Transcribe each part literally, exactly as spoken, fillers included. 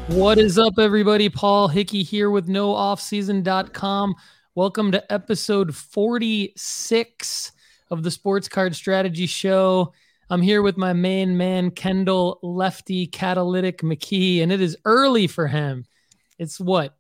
What is up, everybody? Paul Hickey here with no off season dot com. Welcome to episode forty-six of the Sports Card Strategy Show. I'm here with my main man, Kendall Lefty Catalytic McKee, and it is early for him. It's what,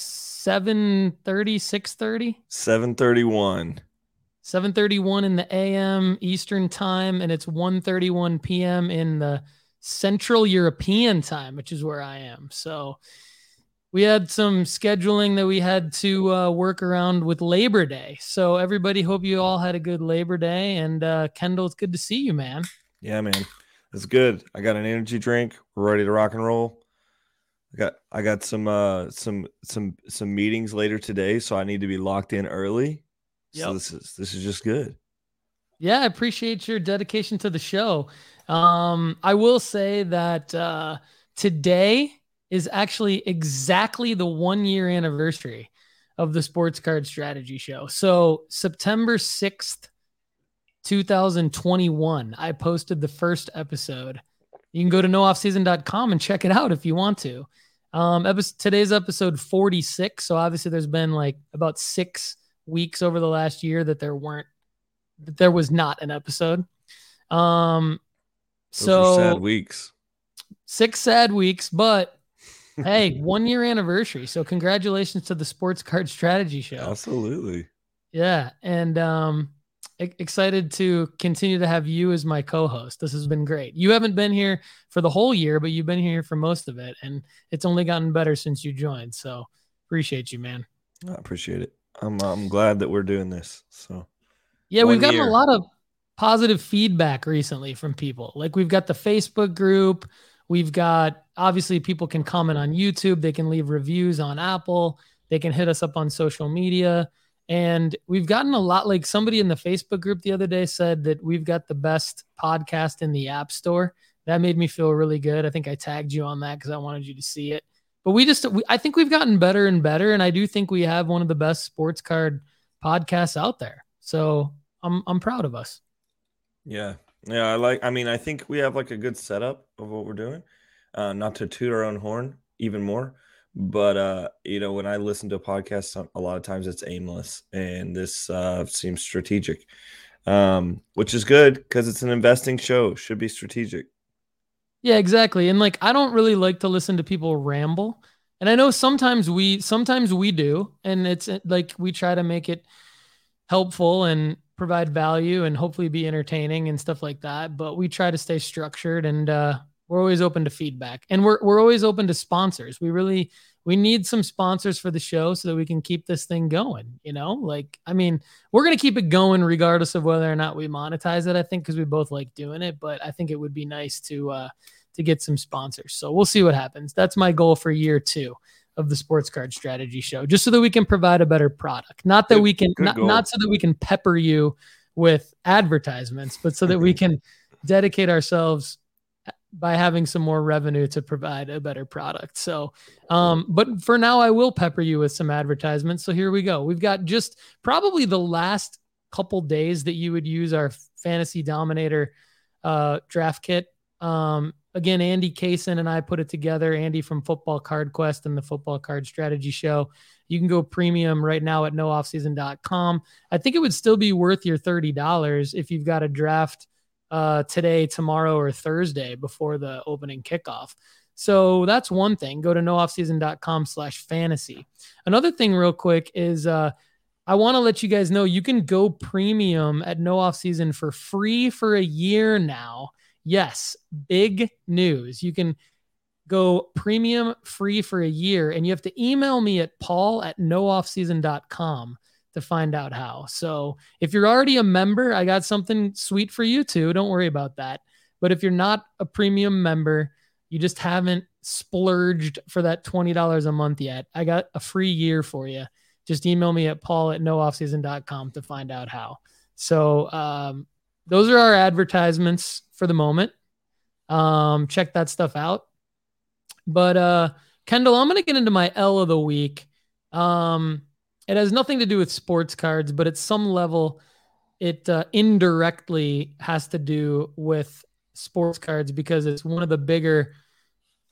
seven thirty, six thirty? seven thirty-one. seven thirty-one in the A M Eastern time, and it's one thirty-one P M in the Central European time, which is where I am. So we had some scheduling that we had to uh, work around with Labor Day. So everybody, hope you all had a good Labor Day. And uh, Kendall, it's good to see you, man. Yeah, man, it's good. I got an energy drink. We're ready to rock and roll. I got I got some uh, some some some meetings later today, so I need to be locked in early. So yep. this is this is just good. Yeah, I appreciate your dedication to the show. Um, I will say that uh, today is actually exactly the one year anniversary of the Sports Card Strategy Show. So September sixth, twenty twenty-one, I posted the first episode. You can go to no off season dot com and check it out if you want to. Um, episode, today's episode forty-six. So obviously there's been like about six weeks over the last year that there weren't, that there was not an episode. Um, Those so sad weeks, six sad weeks, but hey, one year anniversary. So congratulations to the Sports Card Strategy Show. Absolutely. Yeah. And, um, excited to continue to have you as my co-host. This has been great. You haven't been here for the whole year, but you've been here for most of it, and it's only gotten better since you joined. So appreciate you, man. I appreciate it. I'm, I'm glad that we're doing this. So yeah, One we've gotten year. a lot of positive feedback recently from people. Like we've got the Facebook group. We've got, obviously people can comment on YouTube. They can leave reviews on Apple. They can hit us up on social media. And we've gotten a lot, like somebody in the Facebook group the other day said that we've got the best podcast in the App Store. That made me feel really good. I think I tagged you on that because I wanted you to see it. But we just, we, I think we've gotten better and better. And I do think we have one of the best sports card podcasts out there. So I'm, I'm proud of us. Yeah. Yeah. I like, I mean, I think we have like a good setup of what we're doing. Uh, not to toot our own horn even more, but, uh, you know, when I listen to a podcast, a lot of times it's aimless, and this uh, seems strategic, um, which is good because it's an investing show. Should be strategic. Yeah, exactly. And like, I don't really like to listen to people ramble. And I know sometimes we, sometimes we do, and it's like, we try to make it helpful and provide value and hopefully be entertaining and stuff like that. But we try to stay structured, and uh, we're always open to feedback, and we're, we're always open to sponsors. We really, we need some sponsors for the show so that we can keep this thing going. You know, like, I mean, we're going to keep it going regardless of whether or not we monetize it, I think, because we both like doing it, but I think it would be nice to, uh, to get some sponsors. So we'll see what happens. That's my goal for year two of the Sports Card Strategy Show, just so that we can provide a better product. Not that good, we can, not, not so that we can pepper you with advertisements, but so that we can dedicate ourselves by having some more revenue to provide a better product. So, um, but for now I will pepper you with some advertisements. So here we go. We've got just probably the last couple days that you would use our Fantasy Dominator uh, draft kit. Um, Again, Andy Kaysen and I put it together. Andy from Football Card Quest and the Football Card Strategy Show. You can go premium right now at no off season dot com. I think it would still be worth your thirty dollars if you've got a draft uh, today, tomorrow, or Thursday before the opening kickoff. So that's one thing. Go to no off season dot com slash fantasy. Another thing real quick is uh, I want to let you guys know you can go premium at No Off Season for free for a year now. Yes, big news. You can go premium free for a year, and you have to email me at paul at no off season dot com to find out how. So if you're already a member, I got something sweet for you too. Don't worry about that. But if you're not a premium member, you just haven't splurged for that twenty dollars a month yet, I got a free year for you. Just email me at paul at no off season dot com to find out how. So, um, those are our advertisements for the moment. Um, check that stuff out. But uh, Kendall, I'm going to get into my L of the week. Um, it has nothing to do with sports cards, but at some level, it uh, indirectly has to do with sports cards because it's one of the bigger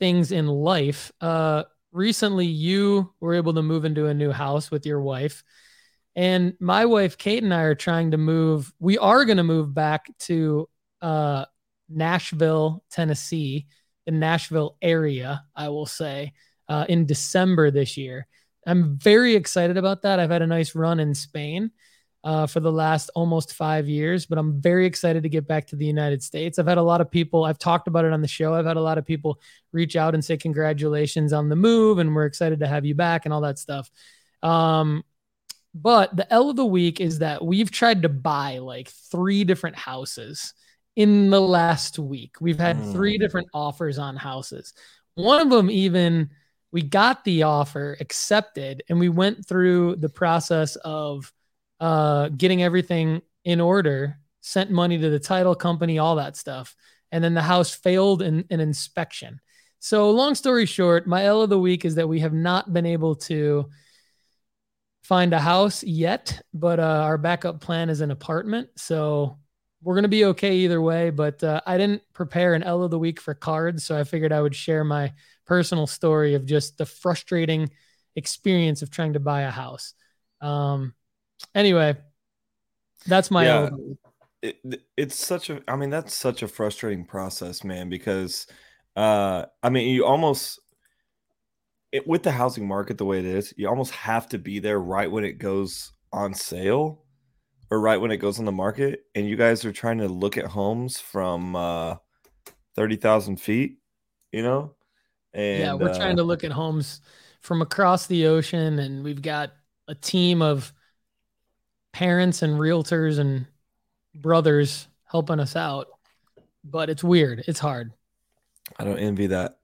things in life. Uh, recently, you were able to move into a new house with your wife. And my wife, Kate, and I are trying to move. We are going to move back to uh, Nashville, Tennessee, the Nashville area, I will say, uh, in December this year. I'm very excited about that. I've had a nice run in Spain uh, for the last almost five years, but I'm very excited to get back to the United States. I've had a lot of people, I've talked about it on the show. I've had a lot of people reach out and say congratulations on the move, and we're excited to have you back and all that stuff. Um, but the L of the week is that we've tried to buy like three different houses in the last week. We've had mm. three different offers on houses. One of them even, we got the offer accepted, and we went through the process of uh, getting everything in order, sent money to the title company, all that stuff. And then the house failed in an inspection. So long story short, my L of the week is that we have not been able to find a house yet, but uh, our backup plan is an apartment. So we're going to be okay either way, but uh, I didn't prepare an L of the week for cards. So I figured I would share my personal story of just the frustrating experience of trying to buy a house. Um, anyway, that's my yeah, L of the week. It, it's such a, I mean, that's such a frustrating process, man, because uh, I mean, you almost, It, with the housing market the way it is, you almost have to be there right when it goes on sale or right when it goes on the market. And you guys are trying to look at homes from uh, thirty thousand feet, you know? And yeah, we're uh, trying to look at homes from across the ocean, and we've got a team of parents and realtors and brothers helping us out. But it's weird. It's hard. I don't envy that.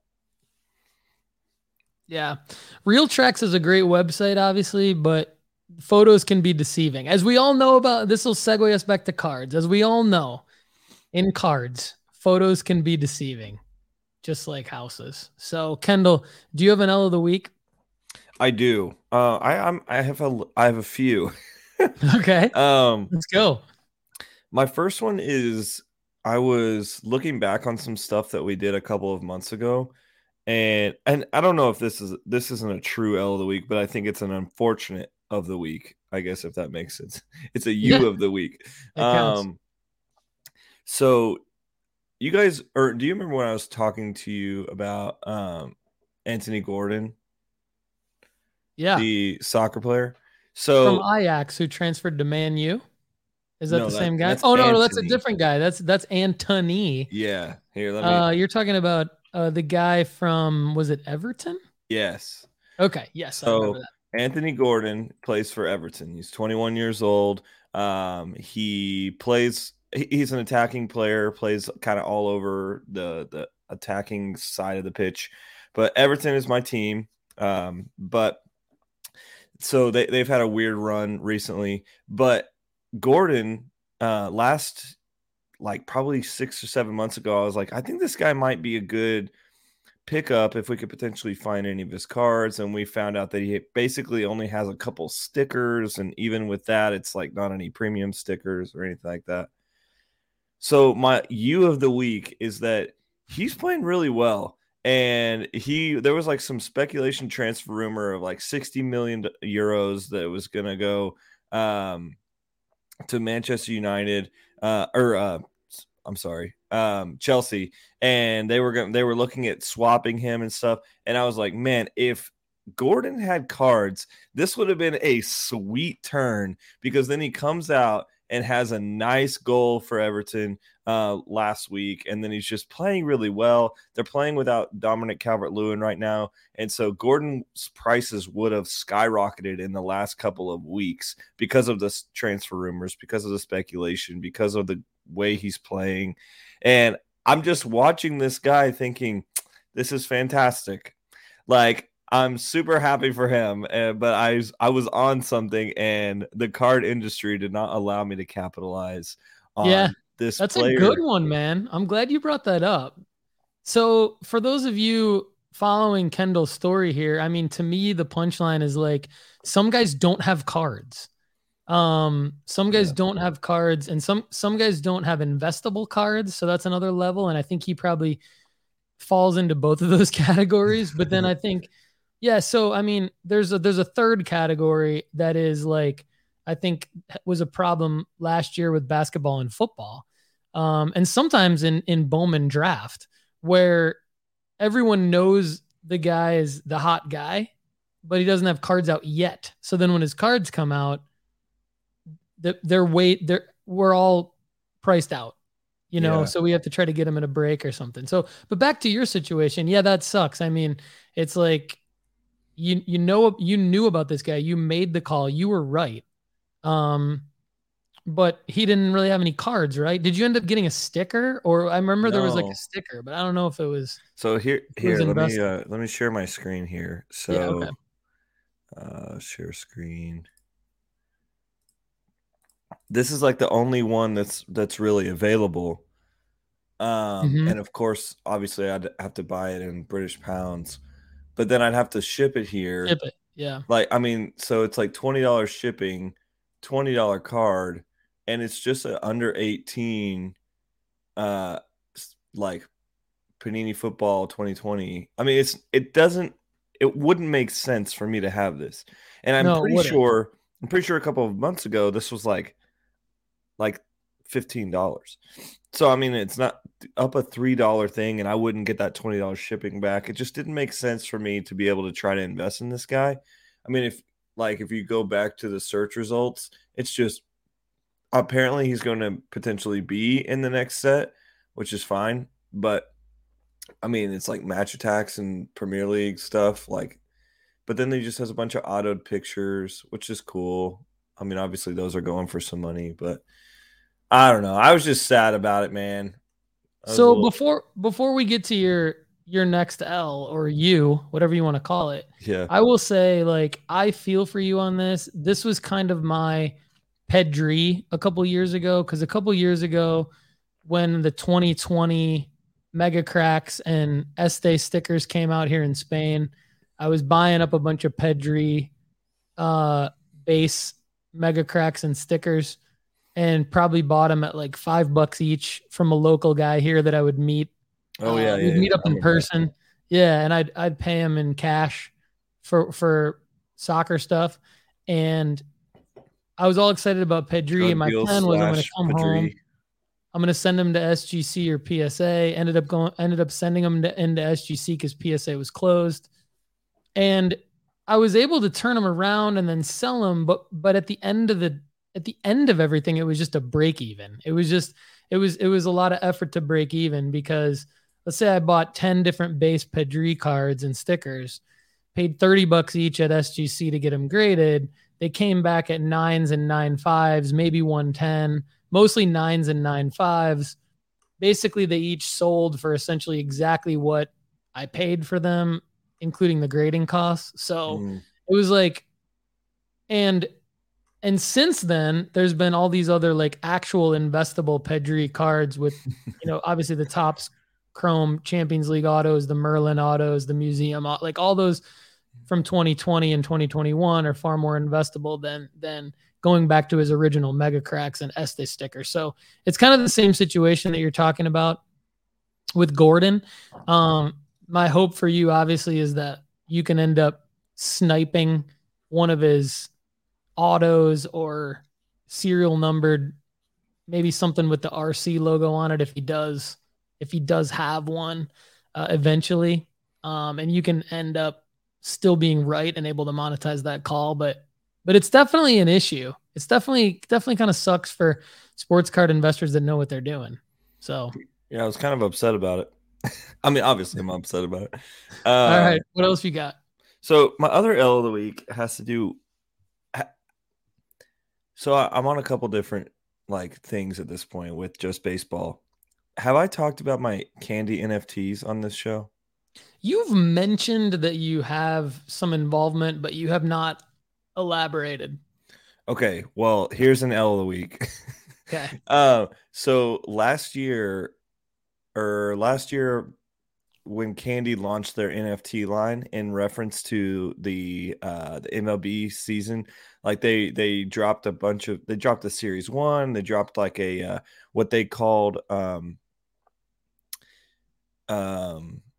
Yeah. RealTracks is a great website, obviously, but photos can be deceiving. As we all know about, this will segue us back to cards. As we all know, in cards, photos can be deceiving, just like houses. So, Kendall, do you have an L of the week? I do. Uh, I I'm, I have a I have a few. Okay. Um, let's go. My first one is I was looking back on some stuff that we did a couple of months ago. And and I don't know if this is this isn't a true L of the week, but I think it's an unfortunate of the week, I guess, if that makes sense. It's a U yeah. of the week. Um, so you guys, or do you remember when I was talking to you about um, Anthony Gordon? Yeah. The soccer player. So from Ajax, who transferred to Man U. Is that no, the that, same guy? That's oh, no, Anthony. no, that's a different guy. That's that's Antony. Yeah. Here, let me. Uh, you're talking about uh, the guy from, was it Everton? Yes. Okay. Yes. So, I remember that. Anthony Gordon plays for Everton. He's twenty-one years old. Um, he plays, he's an attacking player, plays kind of all over the, the attacking side of the pitch. But Everton is my team. Um, but so they, they've had a weird run recently. But Gordon, uh, last like probably six or seven months ago, I was like, I think this guy might be a good pickup if we could potentially find any of his cards. And we found out that he basically only has a couple stickers. And even with that, it's like not any premium stickers or anything like that. So my U of the week is that he's playing really well. And he, there was like some speculation transfer rumor of like sixty million euros that was going to go um, to Manchester United uh, or uh, I'm sorry, um, Chelsea. And they were going, they were looking at swapping him and stuff. And I was like, man, if Gordon had cards, this would have been a sweet turn, because then he comes out and has a nice goal for Everton uh, last week. And then he's just playing really well. They're playing without Dominic Calvert-Lewin right now. And so Gordon's prices would have skyrocketed in the last couple of weeks because of the transfer rumors, because of the speculation, because of the way he's playing. And I'm just watching this guy thinking, this is fantastic. Like, I'm super happy for him, uh, but I, I was on something, and the card industry did not allow me to capitalize on yeah, this that's player. a good one, man. I'm glad you brought that up. So for those of you following Kendall's story here, I mean, to me, the punchline is like, some guys don't have cards. Um, some guys yeah. don't have cards, and some some guys don't have investable cards. So that's another level. And I think he probably falls into both of those categories. But then I think, yeah, so I mean, there's a there's a third category that is like I think was a problem last year with basketball and football, um, and sometimes in in Bowman draft where everyone knows the guy is the hot guy, but he doesn't have cards out yet. So then when his cards come out, they're wait they're we're all priced out, you know, yeah. So we have to try to get him in a break or something. So, but back to your situation. Yeah, that sucks. I mean, it's like, you, you know, you knew about this guy, you made the call, you were right. Um, but he didn't really have any cards, right? Did you end up getting a sticker? Or I remember no. there was like a sticker, but I don't know if it was. So here, here, let me, uh, let me share my screen here. So, yeah, okay. uh, share screen. This is like the only one that's that's really available. Um, mm-hmm. And of course, obviously, I'd have to buy it in British pounds, but then I'd have to ship it here. Ship it, yeah. Like, I mean, so it's like twenty dollars shipping, twenty dollars card, and it's just an under eighteen, uh, like Panini Football twenty twenty. I mean, it's it doesn't, it wouldn't make sense for me to have this, and I'm no, pretty sure, I'm pretty sure a couple of months ago this was like. like fifteen dollars. So, I mean, it's not up a three dollars thing, and I wouldn't get that twenty dollars shipping back. It just didn't make sense for me to be able to try to invest in this guy. I mean, if like if you go back to the search results, it's just apparently he's going to potentially be in the next set, which is fine. But, I mean, it's like match attacks and Premier League stuff. Like, but then he just has a bunch of autoed pictures, which is cool. I mean, obviously those are going for some money, but I don't know. I was just sad about it, man. So little... before before we get to your your next L or you, whatever you want to call it, yeah, I will say, like, I feel for you on this. This was kind of my Pedri a couple years ago, because a couple years ago when the twenty twenty Mega Cracks and Este stickers came out here in Spain, I was buying up a bunch of Pedri uh, base Mega Cracks and stickers, and probably bought them at like five bucks each from a local guy here that I would meet. Oh yeah, uh, yeah we'd yeah, meet up in person. That. Yeah, and I'd I'd pay him in cash for for soccer stuff, and I was all excited about Pedri. And my plan was I'm going to come Pedri. home. I'm going to send him to S G C or P S A. Ended up going. Ended up sending him to, into S G C because P S A was closed, and I was able to turn them around and then sell them, but but at the end of the at the end of everything, it was just a break even. It was just it was it was a lot of effort to break even, because let's say I bought ten different base Pedri cards and stickers, paid thirty bucks each at S G C to get them graded. They came back at nines and nine fives, maybe one ten, mostly nines and nine fives. Basically, they each sold for essentially exactly what I paid for them, including the grading costs. So mm. it was like, and, and since then there's been all these other like actual investable Pedri cards with, you know, obviously the Topps Chrome Champions League autos, the Merlin autos, the museum, like all those from twenty twenty and twenty twenty-one are far more investable than, than going back to his original Mega Cracks and Este sticker. So it's kind of the same situation that you're talking about with Gordon. Um, My hope for you, obviously, is that you can end up sniping one of his autos or serial numbered, maybe something with the R C logo on it if he does, if he does have one uh, eventually. Um, and you can end up still being right and able to monetize that call. But but it's definitely an issue. It's definitely definitely kind of sucks for sports card investors that know what they're doing. So yeah, I was kind of upset about it. I mean, obviously, I'm upset about it. Uh, All right. What else you got? So my other L of the week has to do. So I'm on a couple different like things at this point with just baseball. Have I talked about my candy N F Ts on this show? You've mentioned that you have some involvement, but you have not elaborated. Okay. Well, here's an L of the week. Okay. uh, so last year, or last year, when Candy launched their N F T line in reference to the uh, the M L B season, like they they dropped a bunch of they dropped the series one, they dropped like a uh, what they called um um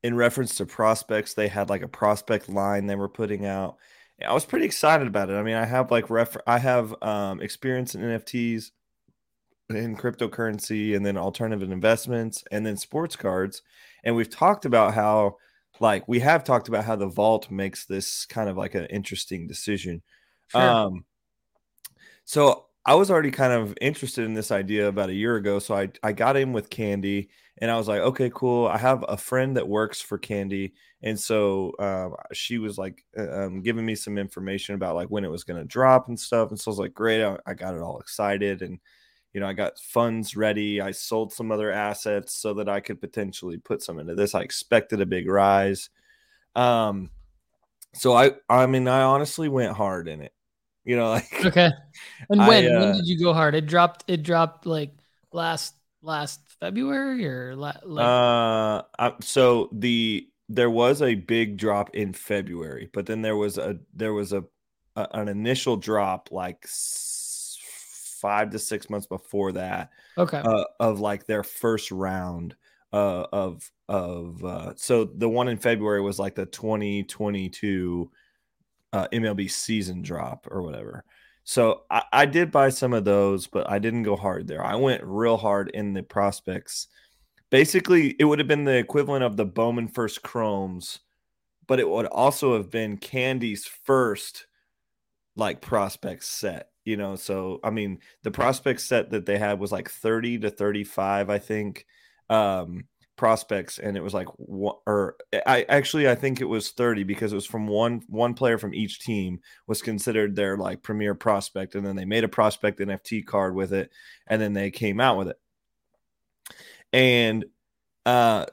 in reference to prospects, they had like a prospect line they were putting out. I was pretty excited about it. I mean, I have like ref I have um, experience in N F Ts, in cryptocurrency, and then alternative investments, and then sports cards. And we've talked about how like we have talked about how the vault makes this kind of like an interesting decision. Sure. Um so I was already kind of interested in this idea about a year ago. So I, I got in with Candy and I was like, okay, cool. I have a friend that works for Candy. And so um, she was like uh, um, giving me some information about like when it was going to drop and stuff. And so I was like, great. I, I got it all excited. And, you know, I got funds ready. I sold some other assets so that I could potentially put some into this. I expected a big rise. Um, so I, I mean, I honestly went hard in it. You know, like Okay. And I, when when uh, did you go hard? It dropped. It dropped like last last February or la- like uh, I, so the there was a big drop in February, but then there was a there was a, a an initial drop like s- five to six months before that, okay. uh, of like their first round uh, of of uh, so the one in February was like the twenty twenty-two uh, M L B season drop or whatever. So I, I did buy some of those, but I didn't go hard there. I went real hard in the prospects. Basically, it would have been the equivalent of the Bowman first Chromes, but it would also have been Candy's first like prospect set. You know, so I mean, the prospect set that they had was like thirty to thirty-five, I think. Um, prospects, and it was like one, or I actually I think it was thirty because it was from one one player from each team was considered their like premier prospect, and then they made a prospect N F T card with it, and then they came out with it. And uh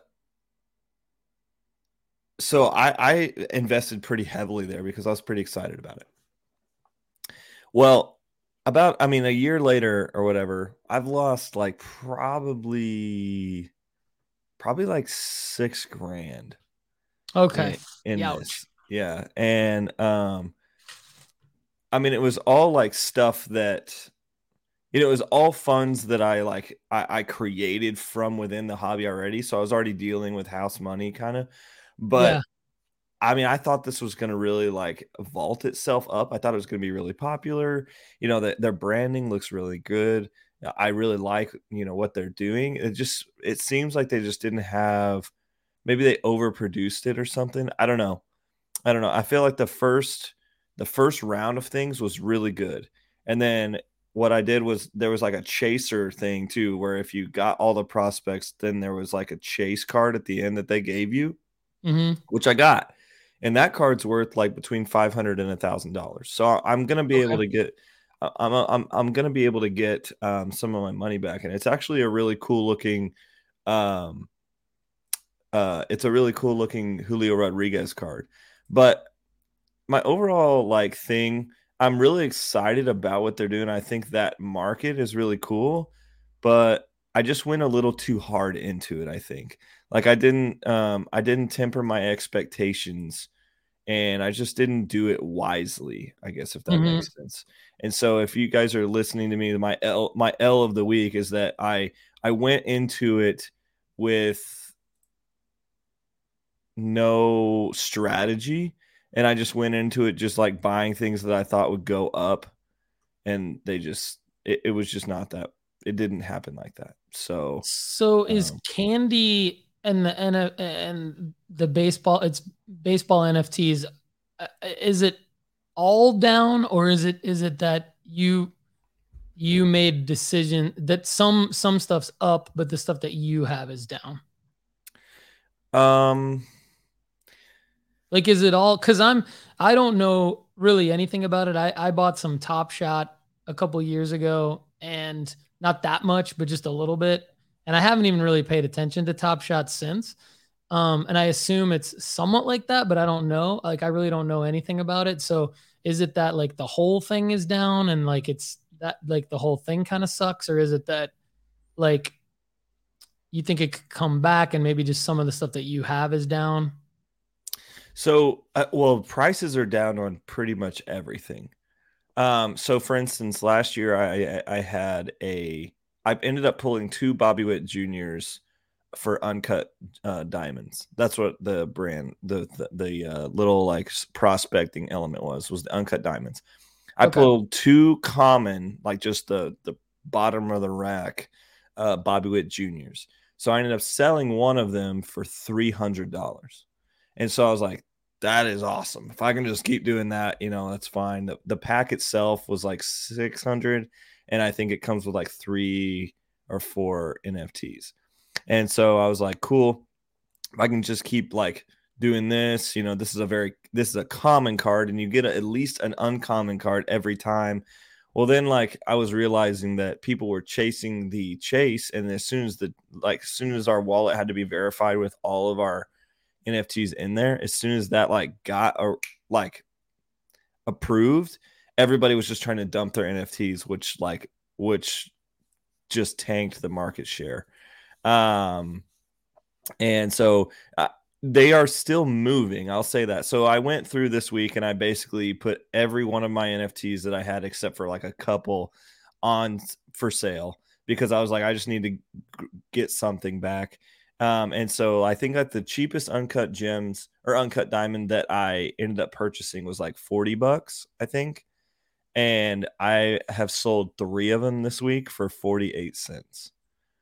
so I, I invested pretty heavily there because I was pretty excited about it. Well, about I mean a year later or whatever, I've lost like probably probably like six grand Okay. in in Youch. this. Yeah. And um I mean it was all like stuff that you know, it was all funds that I like I, I created from within the hobby already. So I was already dealing with house money kind of. Yeah. But I mean, I thought this was going to really like vault itself up. I thought it was going to be really popular. You know, that their branding looks really good. I really like, you know, what they're doing. It just it seems like they just didn't have maybe they overproduced it or something. I don't know. I don't know. I feel like the first the first round of things was really good. And then what I did was there was like a chaser thing too, where if you got all the prospects, then there was like a chase card at the end that they gave you, Mm-hmm. which I got. And that card's worth like between five hundred and a thousand dollars. So I'm gonna be able Okay. to get I'm I'm I'm gonna be able to get um, some of my money back. And it's actually a really cool looking um uh it's a really cool looking Julio Rodriguez card. But my overall like thing, I'm really excited about what they're doing. I think that market is really cool, but I just went a little too hard into it, I think. Like I didn't um I didn't temper my expectations and I just didn't do it wisely, I guess if that Mm-hmm. makes sense. And so if you guys are listening to me, my L my L of the week is that I I went into it with no strategy and I just went into it just like buying things that I thought would go up and they just it, it was just not that it didn't happen like that. So So is um Candy and the and and the baseball? It's baseball N F Ts. uh, Is it all down, or is it is it that you you made decision that some some stuff's up, but the stuff that you have is down? um Like, is it all? Because I'm I don't know really anything about it. I I bought some Top Shot a couple years ago, and not that much, but just a little bit. And I haven't even really paid attention to Top Shot since. Um, and I assume it's somewhat like that, but I don't know. Like, I really don't know anything about it. So, is it that like the whole thing is down and like it's that like the whole thing kind of sucks, or is it that like you think it could come back and maybe just some of the stuff that you have is down? so uh, well prices are down on pretty much everything. Um, so for instance, last year I I had a I ended up pulling two Bobby Witt Juniors for uncut uh, diamonds. That's what the brand, the the, the uh, little like prospecting element was was the uncut diamonds. I Okay. pulled two common, like just the the bottom of the rack, uh, Bobby Witt Juniors. So I ended up selling one of them for three hundred dollars, and so I was like, that is awesome. If I can just keep doing that, you know, that's fine. The, the pack itself was like six hundred, and I think it comes with like three or four N F Ts. And so I was like, cool. If I can just keep like doing this, you know, this is a very, this is a common card, and you get a, at least an uncommon card every time. Well, then like I was realizing that people were chasing the chase. And as soon as the, like, as soon as our wallet had to be verified with all of our N F Ts in there, as soon as that like got a, like approved, everybody was just trying to dump their N F Ts, which like, which just tanked the market share. Um, and so uh, they are still moving. I'll say that. So I went through this week and I basically put every one of my N F Ts that I had, except for like a couple, on for sale, because I was like, I just need to g- get something back. Um, and so I think that the cheapest uncut gems or uncut diamond that I ended up purchasing was like forty bucks, I think. And I have sold three of them this week for forty-eight cents.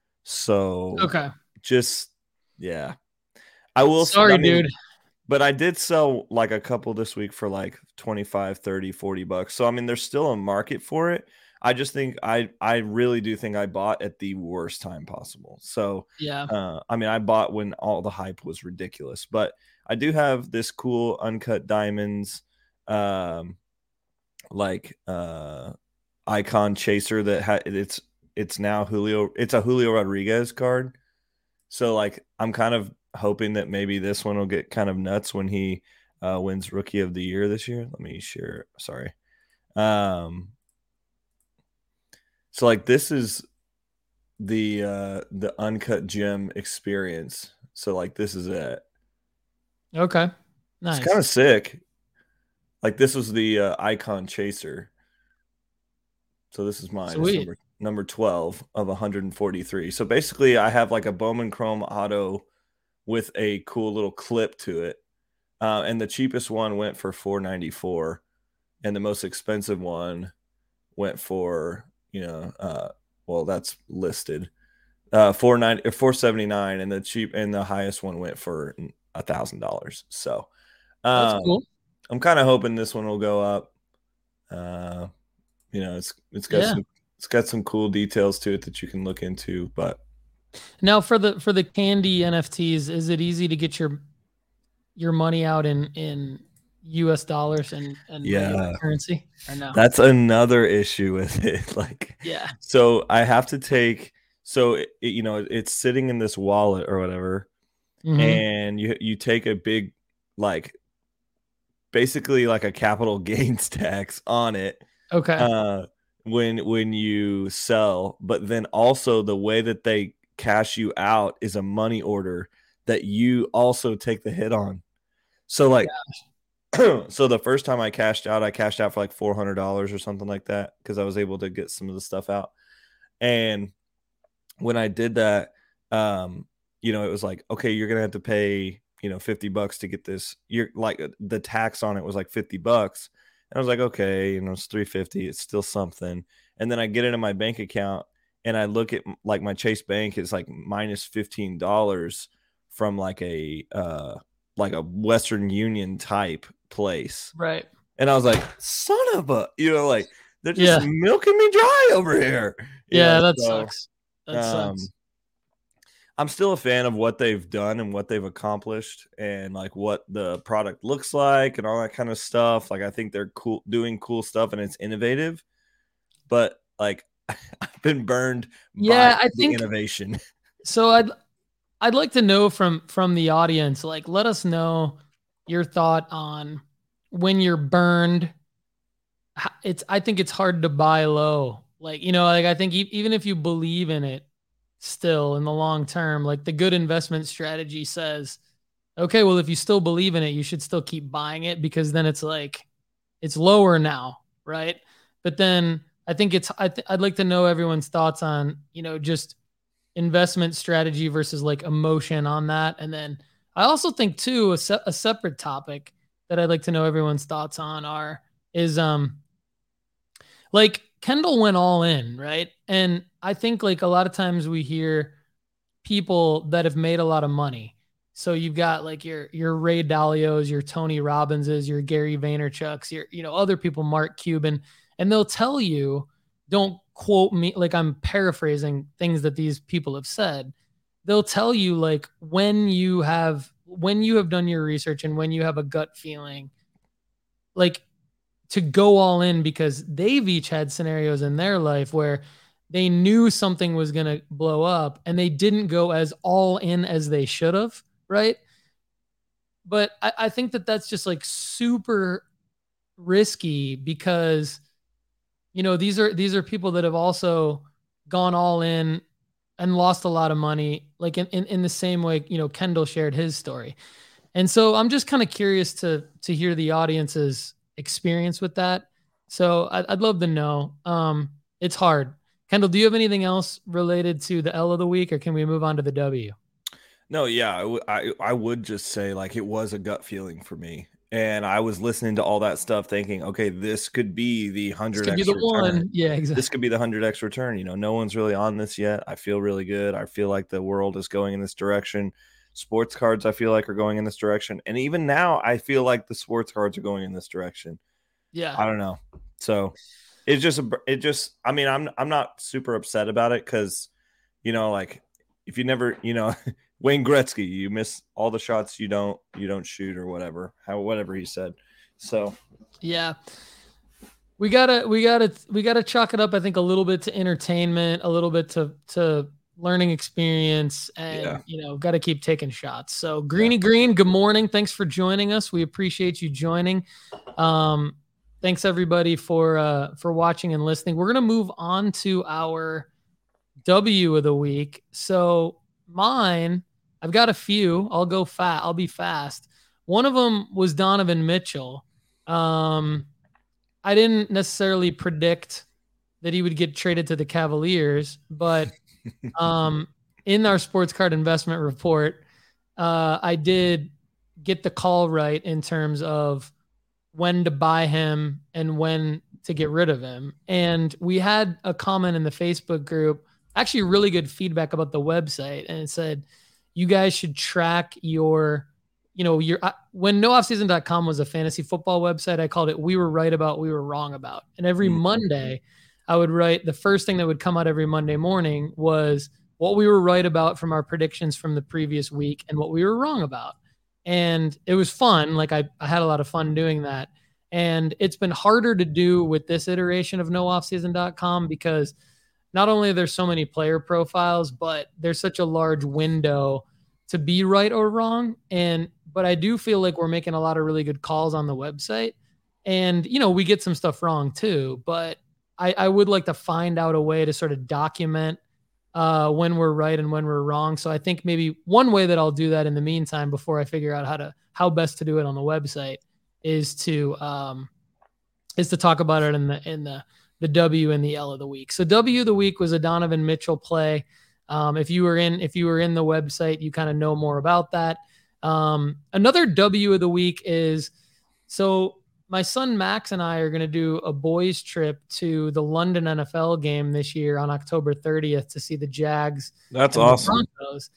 So Okay. just, yeah, I will. Sorry, I mean, dude. but I did sell like a couple this week for like twenty-five, thirty, forty bucks. So, I mean, there's still a market for it. I just think I, I really do think I bought at the worst time possible. So, Yeah. uh, I mean, I bought when all the hype was ridiculous, but I do have this cool uncut diamonds, um, like, uh, icon chaser that ha- it's, it's now Julio. It's a Julio Rodriguez card. So like, I'm kind of hoping that maybe this one will get kind of nuts when he uh, wins Rookie of the Year this year. Let me share. Sorry. Um, so like, this is the uh, the uncut gem experience. So like, this is it. Okay. It's kind Nice. of sick. Like, this was the uh, icon chaser. So this is mine. It's Sweet. number number twelve of one hundred forty-three. So basically, I have like a Bowman Chrome Auto with a cool little clip to it. Uh, and the cheapest one went for four ninety-four, and the most expensive one went for, you know, uh, well, that's listed, uh, four ninety or four seventy-nine, and the cheap and the highest one went for a thousand dollars. So, That's um, cool. I'm kind of hoping this one will go up. Uh, you know, it's it's got Yeah. some it's got some cool details to it that you can look into, but Now for the for the candy N F Ts, is it easy to get your your money out in in U S dollars and and regular yeah, currency or no? that's another issue with it. Like, Yeah. so I have to take, so it, it- you know, it's sitting in this wallet or whatever, Mm-hmm. and you you take a big, like, basically like a capital gains tax on it, Okay. uh, when when you sell, but then also the way that they cash you out is a money order that you also take the hit on. So like, so the first time I cashed out, I cashed out for like four hundred dollars or something like that, because I was able to get some of the stuff out. And when I did that, um, you know, it was like, okay, you're gonna have to pay, you know, fifty bucks to get this. You're like, the tax on it was like fifty bucks. And I was like, okay, you know, it's three fifty. It's still something. And then I get into my bank account and I look at like my Chase Bank is like minus fifteen dollars from like a uh like a Western Union type place. Right. And I was like, son of a, you know, like, they're just Yeah. milking me dry over here. You Yeah, know, that so sucks. That um sucks. I'm still a fan of what they've done and what they've accomplished, and like what the product looks like and all that kind of stuff. Like, I think they're cool, doing cool stuff, and it's innovative. But like, I've been burned by Yeah, I the think innovation. so. I'd I'd like to know from from the audience, like, let us know your thought on when you're burned. H- It's I think it's hard to buy low. Like, you know, like I think e- even if you believe in it still in the long term, like the good investment strategy says, okay, well, if you still believe in it, you should still keep buying it, because then it's like it's lower now, right? But then I think it's I th- I'd like to know everyone's thoughts on, you know, just investment strategy versus like emotion on that. And then I also think too, a, se- a separate topic that I'd like to know everyone's thoughts on are, is, um, like Kendall went all in, right? And I think like a lot of times we hear people that have made a lot of money. So you've got like your your Ray Dalios, your Tony Robbinses, your Gary Vaynerchuk's, your you know other people, Mark Cuban, and they'll tell you, don't quote me, like I'm paraphrasing things that these people have said. They'll tell you like when you have when you have done your research and when you have a gut feeling, like to go all in, because they've each had scenarios in their life where they knew something was going to blow up and they didn't go as all in as they should have. Right. But I, I think that that's just like super risky because, you know, these are, these are people that have also gone all in and lost a lot of money, like in, in, in the same way, you know, Kendall shared his story. And so I'm just kind of curious to, to hear the audience's experience with that. So I'd, I'd love to know. Um, it's hard. Kendall, do you have anything else related to the L of the week, or can we move on to the W? No, yeah, I, w- I, I would just say like it was a gut feeling for me. And I was listening to all that stuff thinking, okay, this could be the This 100 could be X the return. one. Yeah, exactly. This could be the one hundred X return. You know, no one's really on this yet. I feel really good. I feel like the world is going in this direction. Sports cards, I feel like, are going in this direction. And even now, I feel like the sports cards are going in this direction. Yeah. I don't know. So it's just, a, it just, I mean, I'm, I'm not super upset about it because, you know, like if you never, you know, Wayne Gretzky, you miss all the shots you don't, you don't shoot or whatever, how, whatever he said. So, yeah, we gotta, we gotta, we gotta chalk it up. I think a little bit to entertainment, a little bit to, to learning experience, and, yeah. you know, got to keep taking shots. So Greeny yeah. Green, good morning. Thanks for joining us. We appreciate you joining. Um, Thanks everybody for uh, for watching and listening. We're gonna move on to our W of the week. So mine, I've got a few. I'll go fast. I'll be fast. One of them was Donovan Mitchell. Um, I didn't necessarily predict that he would get traded to the Cavaliers, but um, in our sports card investment report, uh, I did get the call right in terms of when to buy him and when to get rid of him. And we had a comment in the Facebook group, actually really good feedback about the website. And it said, you guys should track your, you know, your, uh, when no off season dot com was a fantasy football website, I called it, we were right about, we were wrong about. And every mm-hmm. Monday I would write, the first thing that would come out every Monday morning was what we were right about from our predictions from the previous week and what we were wrong about. And it was fun. Like I, I had a lot of fun doing that. And it's been harder to do with this iteration of no off season dot com because not only are there so many player profiles, but there's such a large window to be right or wrong. And, but I do feel like we're making a lot of really good calls on the website. And, you know, we get some stuff wrong too, but I, I would like to find out a way to sort of document uh, when we're right and when we're wrong. So I think maybe one way that I'll do that in the meantime, before I figure out how to, how best to do it on the website, is to, um, is to talk about it in the, in the, the W and the L of the week. So W of the week was a Donovan Mitchell play. Um, if you were in, if you were in the website, you kind of know more about that. Um, another W of the week is, so my son Max and I are going to do a boys trip to the London N F L game this year on October thirtieth to see the Jags. That's awesome. Broncos.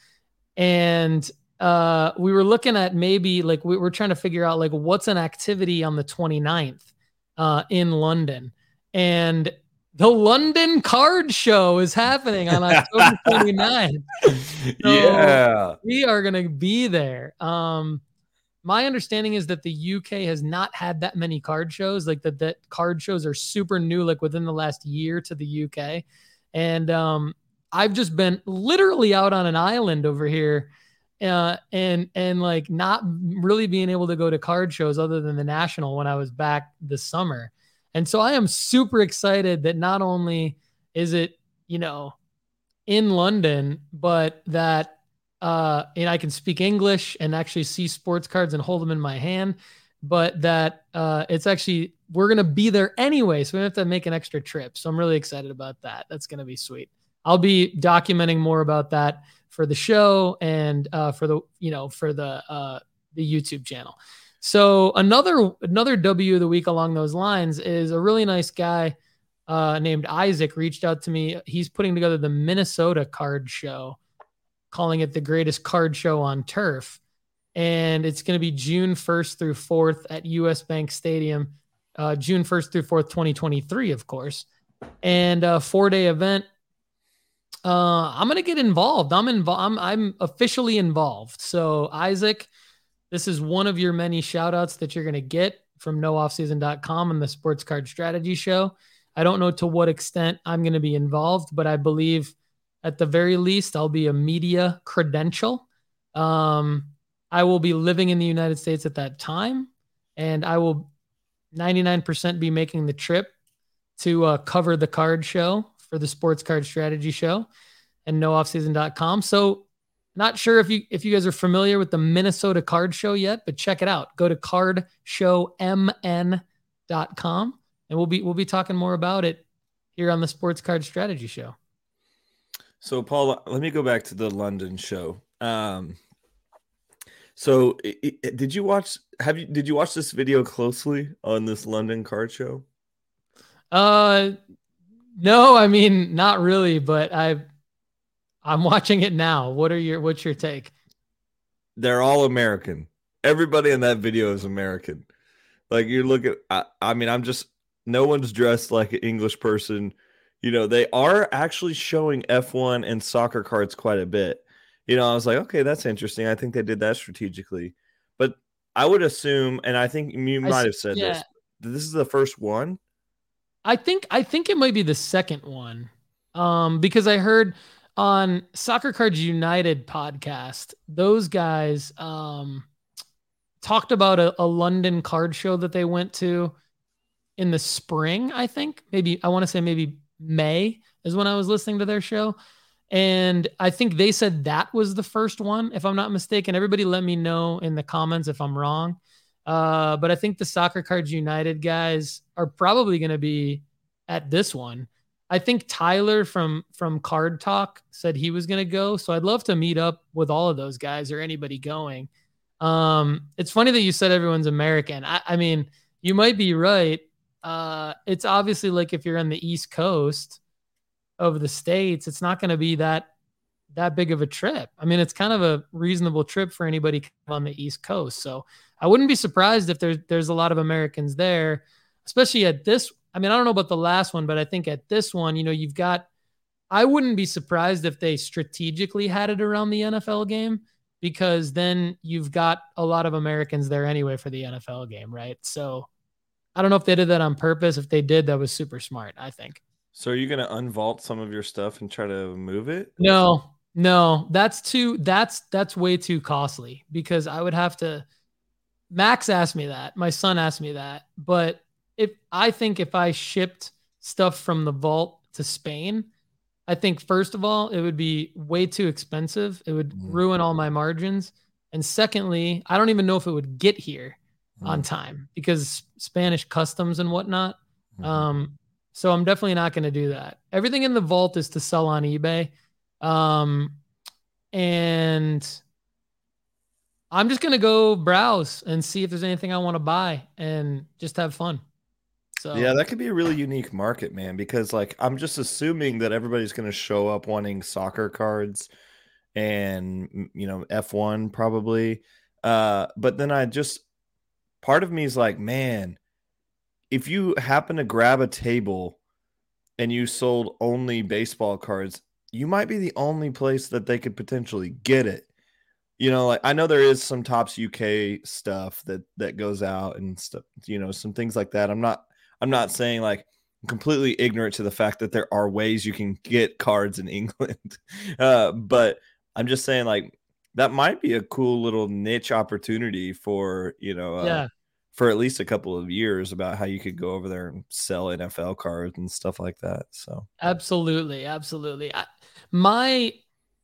And uh, we were looking at maybe like, we were trying to figure out like what's an activity on the twenty-ninth uh, in London. And the London Card Show is happening on October twenty-ninth. So yeah. We are going to be there. Um, My understanding is that the U K has not had that many card shows, like that, that card shows are super new, like within the last year to the U K. And um, I've just been literally out on an island over here uh, and, and like not really being able to go to card shows other than the National when I was back this summer. And so I am super excited that not only is it, you know, in London, but that Uh, and I can speak English and actually see sports cards and hold them in my hand, but that uh, it's actually, we're going to be there anyway. So we have to make an extra trip. So I'm really excited about that. That's going to be sweet. I'll be documenting more about that for the show and uh, for the, you know, for the, uh, the YouTube channel. So another, another W of the week along those lines is a really nice guy uh, named Isaac reached out to me. He's putting together the Minnesota card show, calling it the greatest card show on turf. And it's going to be June first through fourth at U S Bank Stadium, uh, June first through fourth, twenty twenty-three, of course. And a four day event. Uh, I'm going to get involved. I'm involved. I'm, I'm officially involved. So Isaac, this is one of your many shout outs that you're going to get from no off season dot com and the Sports Card Strategy Show. I don't know to what extent I'm going to be involved, but I believe at the very least, I'll be a media credential. Um, I will be living in the United States at that time, and I will ninety-nine percent be making the trip to uh, cover the card show for the Sports Card Strategy Show and no off season dot com. So not sure if you if you guys are familiar with the Minnesota Card Show yet, but check it out. Go to card show m n dot com, and we'll be we'll be talking more about it here on the Sports Card Strategy Show. So, Paul, let me go back to the London show. Um, so, it, it, did you watch? Have you did you watch this video closely on this London card show? Uh, no, I mean not really, but I I'm watching it now. What are your what's your take? They're all American. Everybody in that video is American. Like you look at, I, I mean, I'm just no one's dressed like an English person. You know, they are actually showing F one and soccer cards quite a bit. You know, I was like, okay, that's interesting. I think they did that strategically. But I would assume, and I think you might have said yeah. this, this is the first one. I think I think it might be the second one. Um, because I heard on Soccer Cards United podcast, those guys um, talked about a, a London card show that they went to in the spring, I think. Maybe, I want to say maybe May is when I was listening to their show. And I think they said that was the first one, if I'm not mistaken. Everybody let me know in the comments if I'm wrong. Uh, but I think the Soccer Cards United guys are probably going to be at this one. I think Tyler from, from Card Talk said he was going to go. So I'd love to meet up with all of those guys or anybody going. Um, it's funny that you said everyone's American. I, I mean, you might be right. Uh, it's obviously like if you're on the East Coast of the States, it's not going to be that that big of a trip. I mean, it's kind of a reasonable trip for anybody on the East Coast. So I wouldn't be surprised if there's there's a lot of Americans there, especially at this. I mean, I don't know about the last one, but I think at this one, you know, you've got. I wouldn't be surprised if they strategically had it around the N F L game, because then you've got a lot of Americans there anyway for the N F L game, right? So I don't know if they did that on purpose. If they did, that was super smart, I think. So are you going to unvault some of your stuff and try to move it? No, no, that's too, that's, that's way too costly, because I would have to, Max asked me that. My son asked me that, but if I think if I shipped stuff from the vault to Spain, I think first of all, it would be way too expensive. It would mm. ruin all my margins. And secondly, I don't even know if it would get here mm. on time because Spanish customs and whatnot. Mm. Um, so I'm definitely not going to do that. Everything in the vault is to sell on eBay. Um, and I'm just going to go browse and see if there's anything I want to buy and just have fun. So yeah, that could be a really unique market, man, because like I'm just assuming that everybody's going to show up wanting soccer cards and, you know, F one probably. Uh, but then I just, part of me is like, man, if you happen to grab a table and you sold only baseball cards, you might be the only place that they could potentially get it. You know, like I know there is some Topps U K stuff that that goes out and stuff, you know, some things like that. I'm not I'm not saying like I'm completely ignorant to the fact that there are ways you can get cards in England. Uh, but I'm just saying like that might be a cool little niche opportunity for, you know, uh, yeah. for at least a couple of years about how you could go over there and sell N F L cards and stuff like that. So absolutely. Absolutely. I, my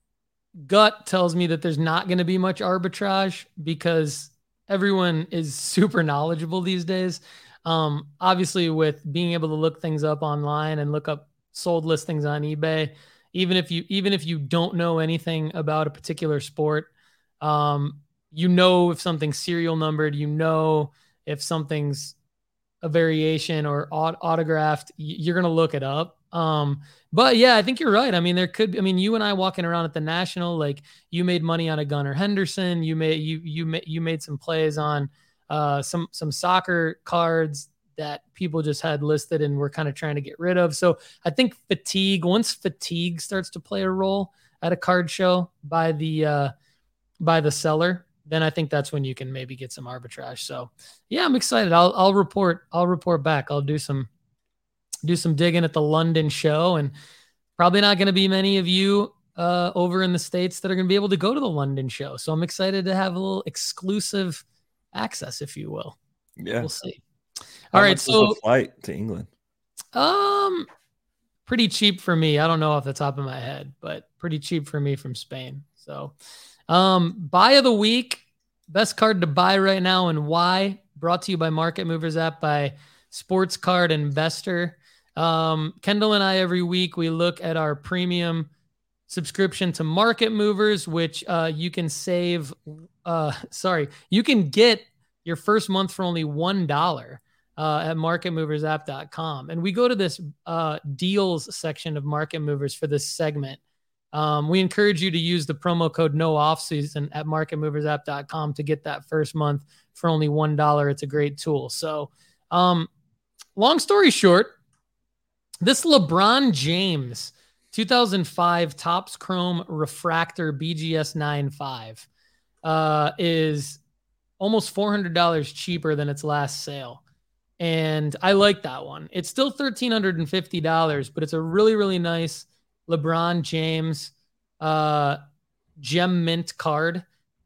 gut tells me that there's not going to be much arbitrage because everyone is super knowledgeable these days. Um, obviously with being able to look things up online and look up sold listings on eBay, even if you even if you don't know anything about a particular sport, um, you know if something's serial numbered, you know if something's a variation or aut- autographed, you're going to look it up. Um, but yeah, I think you're right. I mean, there could, I mean, you and I walking around at the National, like you made money on a Gunnar Henderson. You made, you, you made, you made some plays on, uh, some, some soccer cards that people just had listed and we're kind of trying to get rid of. So I think fatigue, once fatigue starts to play a role at a card show by the, uh, by the seller, then I think that's when you can maybe get some arbitrage. So yeah, I'm excited. I'll, I'll report, I'll report back. I'll do some, do some digging at the London show, and probably not going to be many of you uh, over in the States that are going to be able to go to the London show. So I'm excited to have a little exclusive access, if you will. Yeah. We'll see. How All right. much So was the flight to England? Um, pretty cheap for me. I don't know off the top of my head, but pretty cheap for me from Spain. So, um, buy of the week, best card to buy right now and why, brought to you by Market Movers app by Sports Card Investor. Um, Kendall and I, every week, we look at our premium subscription to Market Movers, which uh, you can save. Uh, sorry, you can get your first month for only one dollar uh, at market movers app dot com. And we go to this uh, deals section of Market Movers for this segment. Um, we encourage you to use the promo code no off season at market movers app dot com to get that first month for only one dollar. It's a great tool. So, um, long story short, this LeBron James two thousand five Topps Chrome Refractor B G S ninety-five uh, is almost four hundred dollars cheaper than its last sale. And I like that one. It's still one thousand three hundred fifty dollars, but it's a really, really nice LeBron James uh, gem mint card.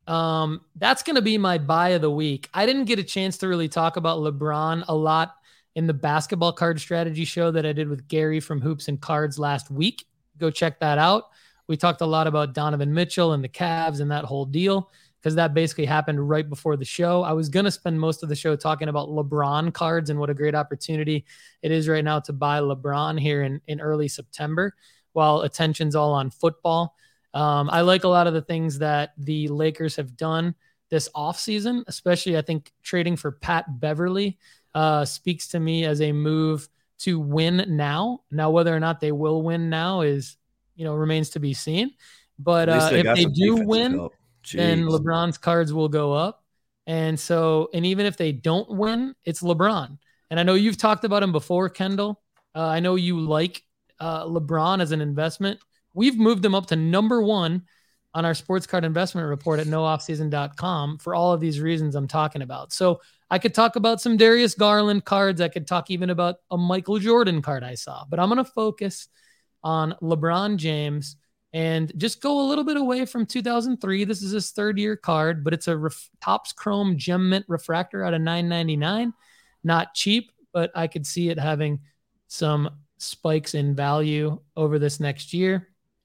Um, that's going to be my buy of the week. I didn't get a chance to really talk about LeBron a lot in the basketball card strategy show that I did with Gary from Hoops and Cards last week. Go check that out. We talked a lot about Donovan Mitchell and the Cavs and that whole deal, because that basically happened right before the show. I was going to spend most of the show talking about LeBron cards and what a great opportunity it is right now to buy LeBron here in, in early September, while attention's all on football. Um, I like a lot of the things that the Lakers have done this offseason, especially I think trading for Pat Beverly uh, speaks to me as a move to win now. Now, whether or not they will win now is, you know, remains to be seen. But uh, they if they do win, help. then LeBron's cards will go up. And so, and even if they don't win, it's LeBron. And I know you've talked about him before, Kendall. Uh, I know you like uh, LeBron as an investment. We've moved him up to number one on our sports card investment report at no off season dot com for all of these reasons I'm talking about. So I could talk about some Darius Garland cards. I could talk even about a Michael Jordan card I saw, but I'm going to focus on LeBron James and just go a little bit away from two thousand three. This is his third year card, but it's a ref- Topps Chrome Gem Mint Refractor out of nine ninety-nine. Not cheap, but I could see it having some spikes in value over this next year.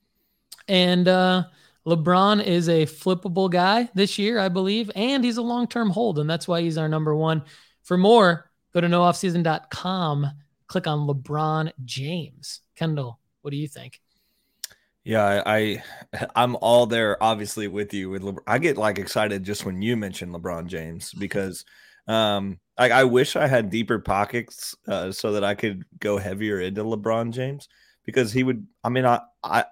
And uh, LeBron is a flippable guy this year, I believe, and he's a long-term hold, and that's why he's our number one. For more, go to no off season dot com, click on LeBron James. Kendall, what do you think? Yeah, I, I I'm all there, obviously, with you. With LeBron. I get like excited just when you mention LeBron James, because um, I, I wish I had deeper pockets uh, so that I could go heavier into LeBron James, because he would. I mean, I I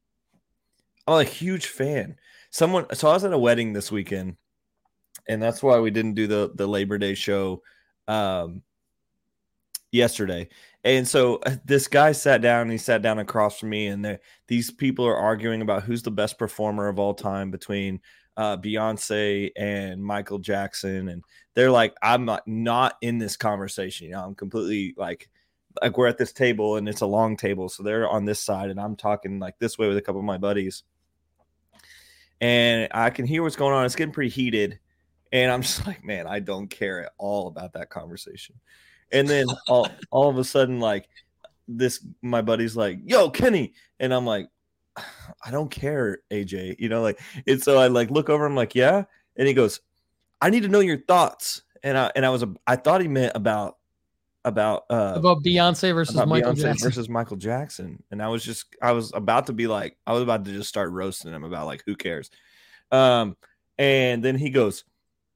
I'm a huge fan. Someone, so I was at a wedding this weekend, and that's why we didn't do the the Labor Day show um, yesterday. And so this guy sat down, and he sat down across from me, and these people are arguing about who's the best performer of all time between uh, Beyonce and Michael Jackson. And they're like, I'm not, not in this conversation. You know, I'm completely like, like we're at this table, and it's a long table. So they're on this side, and I'm talking like this way with a couple of my buddies. And I can hear what's going on. It's getting pretty heated. And I'm just like, man, I don't care at all about that conversation. And then all, all of a sudden, like this, my buddy's like, yo, Kenny. And I'm like, I don't care, A J, you know, like, and so I like look over, I'm like, yeah. And he goes, I need to know your thoughts. And I, and I was, I thought he meant about about uh About Beyonce versus about Michael Beyonce Jackson. versus Michael Jackson, and I was just I was about to be like I was about to just start roasting him about like who cares, um, and then he goes,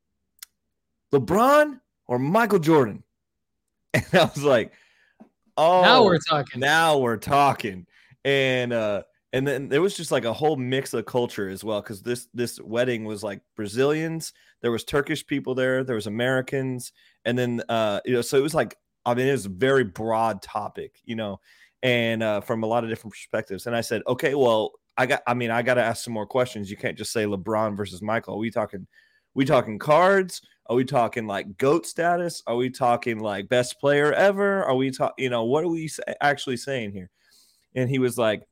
LeBron or Michael Jordan, and I was like, oh, now we're talking. Now we're talking, and uh, and then there was just like a whole mix of culture as well because this this wedding was like Brazilians, there was Turkish people there, there was Americans, and then uh, you know, so it was like. I mean, it was a very broad topic, you know, and uh, from a lot of different perspectives. And I said, okay, well, I got, I mean, I got to ask some more questions. You can't just say LeBron versus Michael. Are we talking, we talking cards? Are we talking like GOAT status? Are we talking like best player ever? Are we talking, you know, what are we actually saying here? And he was like,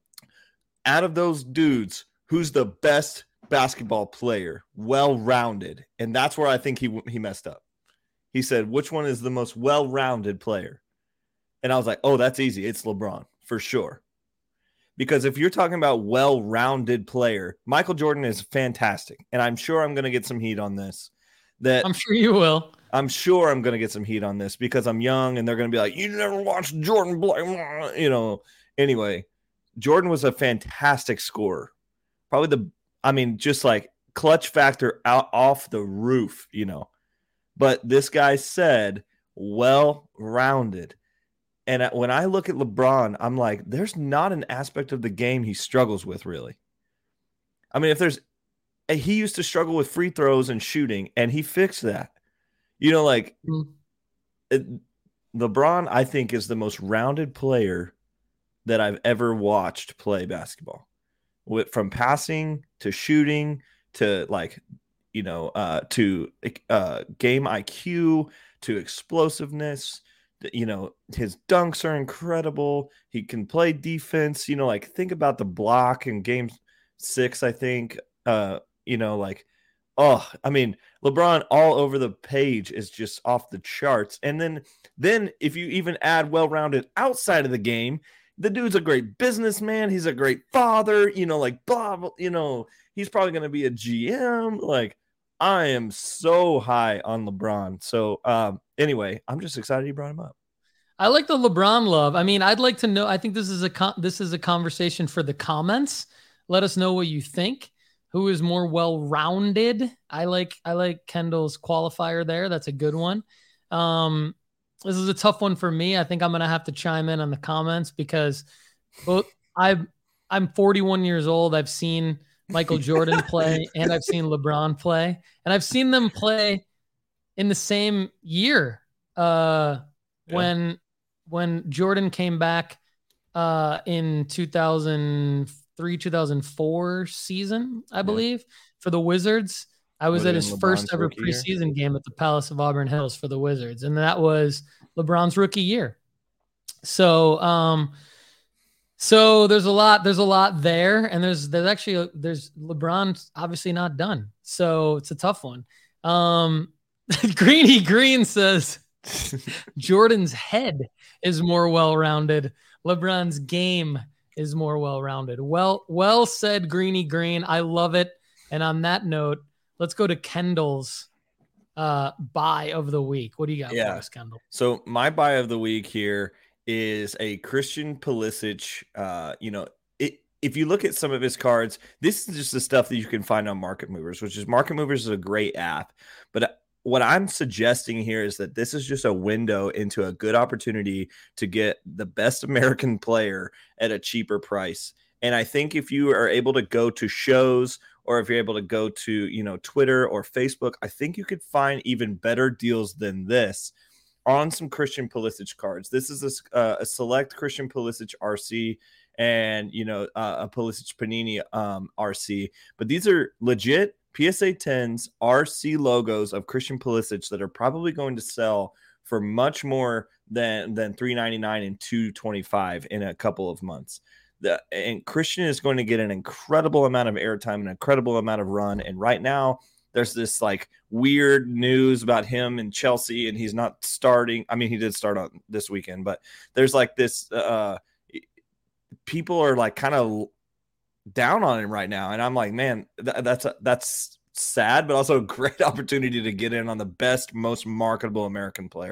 out of those dudes, who's the best basketball player, well-rounded? And that's where I think he he messed up. He said, which one is the most well-rounded player? And I was like, oh, that's easy. It's LeBron for sure. Because if you're talking about well-rounded player, Michael Jordan is fantastic. And I'm sure I'm going to get some heat on this. That I'm sure you will. I'm sure I'm going to get some heat on this because I'm young and they're going to be like, you never watched Jordan play. You know, anyway, Jordan was a fantastic scorer. Probably the, I mean, just like clutch factor out off the roof, you know. But this guy said, well-rounded. And when I look at LeBron, I'm like, there's not an aspect of the game he struggles with, really. I mean, if there's – he used to struggle with free throws and shooting, and he fixed that. You know, like mm-hmm. it, LeBron, I think, is the most rounded player that I've ever watched play basketball. With, from passing to shooting to, like – you know, uh, to uh, game I Q, to explosiveness. You know, his dunks are incredible. He can play defense. You know, like think about the block in game six, I think. Uh, you know, like, oh, I mean, LeBron all over the page is just off the charts. And then, then if you even add well-rounded outside of the game, the dude's a great businessman. He's a great father. You know, like, blah, blah you know, he's probably going to be a G M. Like, I am so high on LeBron. So um, anyway, I'm just excited he brought him up. I like the LeBron love. I mean, I'd like to know. I think this is a con- this is a conversation for the comments. Let us know what you think. Who is more well-rounded? I like I like Kendall's qualifier there. That's a good one. Um, this is a tough one for me. I think I'm gonna have to chime in on the comments because both I I'm forty-one years old. I've seen Michael Jordan play and I've seen LeBron play, and I've seen them play in the same year. Uh, yeah. When when Jordan came back uh, in two thousand three, two thousand four season, I believe, yeah. for the Wizards. I was, was at his LeBron's first ever preseason year? game at the Palace of Auburn Hills for the Wizards, and that was LeBron's rookie year. So, um, so there's a lot, there's a lot there, and there's there's actually a, there's LeBron's obviously not done, so it's a tough one. Um, Greeny Green says Jordan's head is more well-rounded. LeBron's game is more well-rounded. Well, well said, Greeny Green. I love it. And on that note, let's go to Kendall's uh, buy of the week. What do you got yeah. for us, Kendall? So my buy of the week here is a Christian Pulisic. Uh, you know, it, if you look at some of his cards, this is just the stuff that you can find on Market Movers, which is Market Movers is a great app. But what I'm suggesting here is that this is just a window into a good opportunity to get the best American player at a cheaper price. And I think if you are able to go to shows or if you're able to go to, you know, Twitter or Facebook, I think you could find even better deals than this on some Christian Pulisic cards. This is a, uh, a select Christian Pulisic R C and, you know, uh, a Pulisic Panini um, R C. But these are legit P S A tens R C logos of Christian Pulisic that are probably going to sell for much more than than three ninety-nine and two twenty-five in a couple of months. The, and Christian is going to get an incredible amount of airtime, an incredible amount of run. And right now, there's this like weird news about him and Chelsea, and he's not starting. I mean, he did start on this weekend, but there's like this. Uh, people are like kind of down on him right now, and I'm like, man, th- that's a, that's sad, but also a great opportunity to get in on the best, most marketable American player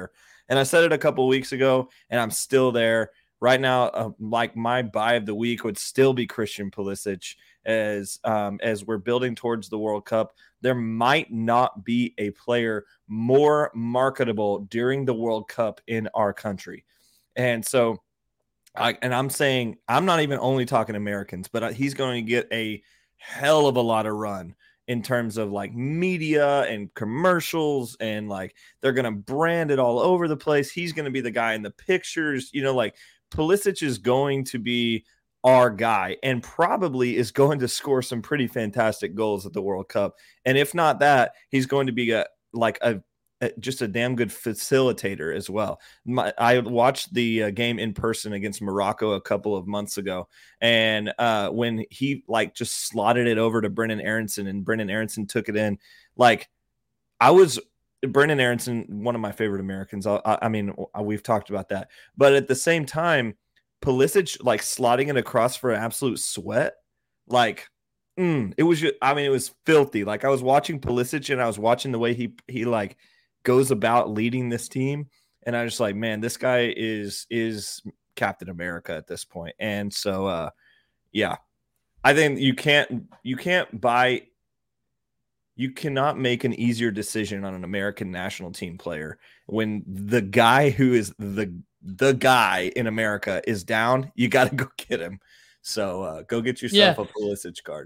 And I said it a couple of weeks ago, and I'm still there. Right now, uh, like my buy of the week would still be Christian Pulisic as um, as we're building towards the World Cup. There might not be a player more marketable during the World Cup in our country. And so I, and I'm saying, I'm not even only talking Americans, but he's going to get a hell of a lot of run in terms of like media and commercials, and like they're going to brand it all over the place. He's going to be the guy in the pictures, you know, like Pulisic is going to be our guy and probably is going to score some pretty fantastic goals at the World Cup. And if not that, he's going to be a, like a, just a damn good facilitator as well. My, I watched the uh, game in person against Morocco a couple of months ago. And uh, when he like just slotted it over to Brennan Aronson and Brennan Aronson took it in, like I was Brennan Aronson, one of my favorite Americans. I, I mean, we've talked about that, but at the same time, Pulisic like slotting it across for an absolute sweat. Like, mm, it was, just, I mean, it was filthy. Like I was watching Pulisic and I was watching the way he, he like, goes about leading this team, and I just like, man, this guy is is Captain America at this point. And so uh yeah, I think you can't you can't buy you cannot make an easier decision on an American national team player when the guy who is the the guy in America is down. You got to go get him. So uh go get yourself yeah. a Pulisic card.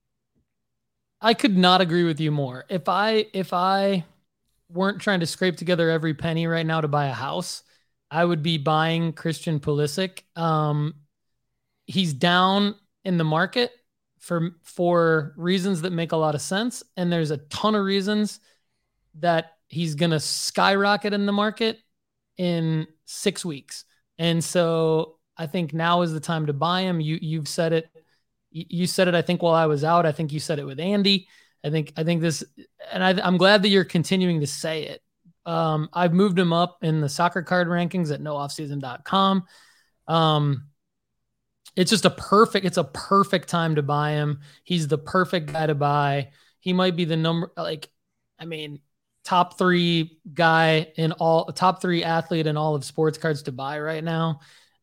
I could not agree with you more. If I if I weren't trying to scrape together every penny right now to buy a house, I would be buying Christian Pulisic. Um, he's down in the market for, for reasons that make a lot of sense. And there's a ton of reasons that he's going to skyrocket in the market in six weeks. And so I think now is the time to buy him. You, you've said it. You said it, I think, while I was out. I think you said it with Andy. I think I think this, and I, I'm glad that you're continuing to say it. Um, I've moved him up in the soccer card rankings at no off season dot com. Um, it's just a perfect, it's a perfect time to buy him. He's the perfect guy to buy. He might be the number, like, I mean, top three guy in all, top three athlete in all of sports cards to buy right now.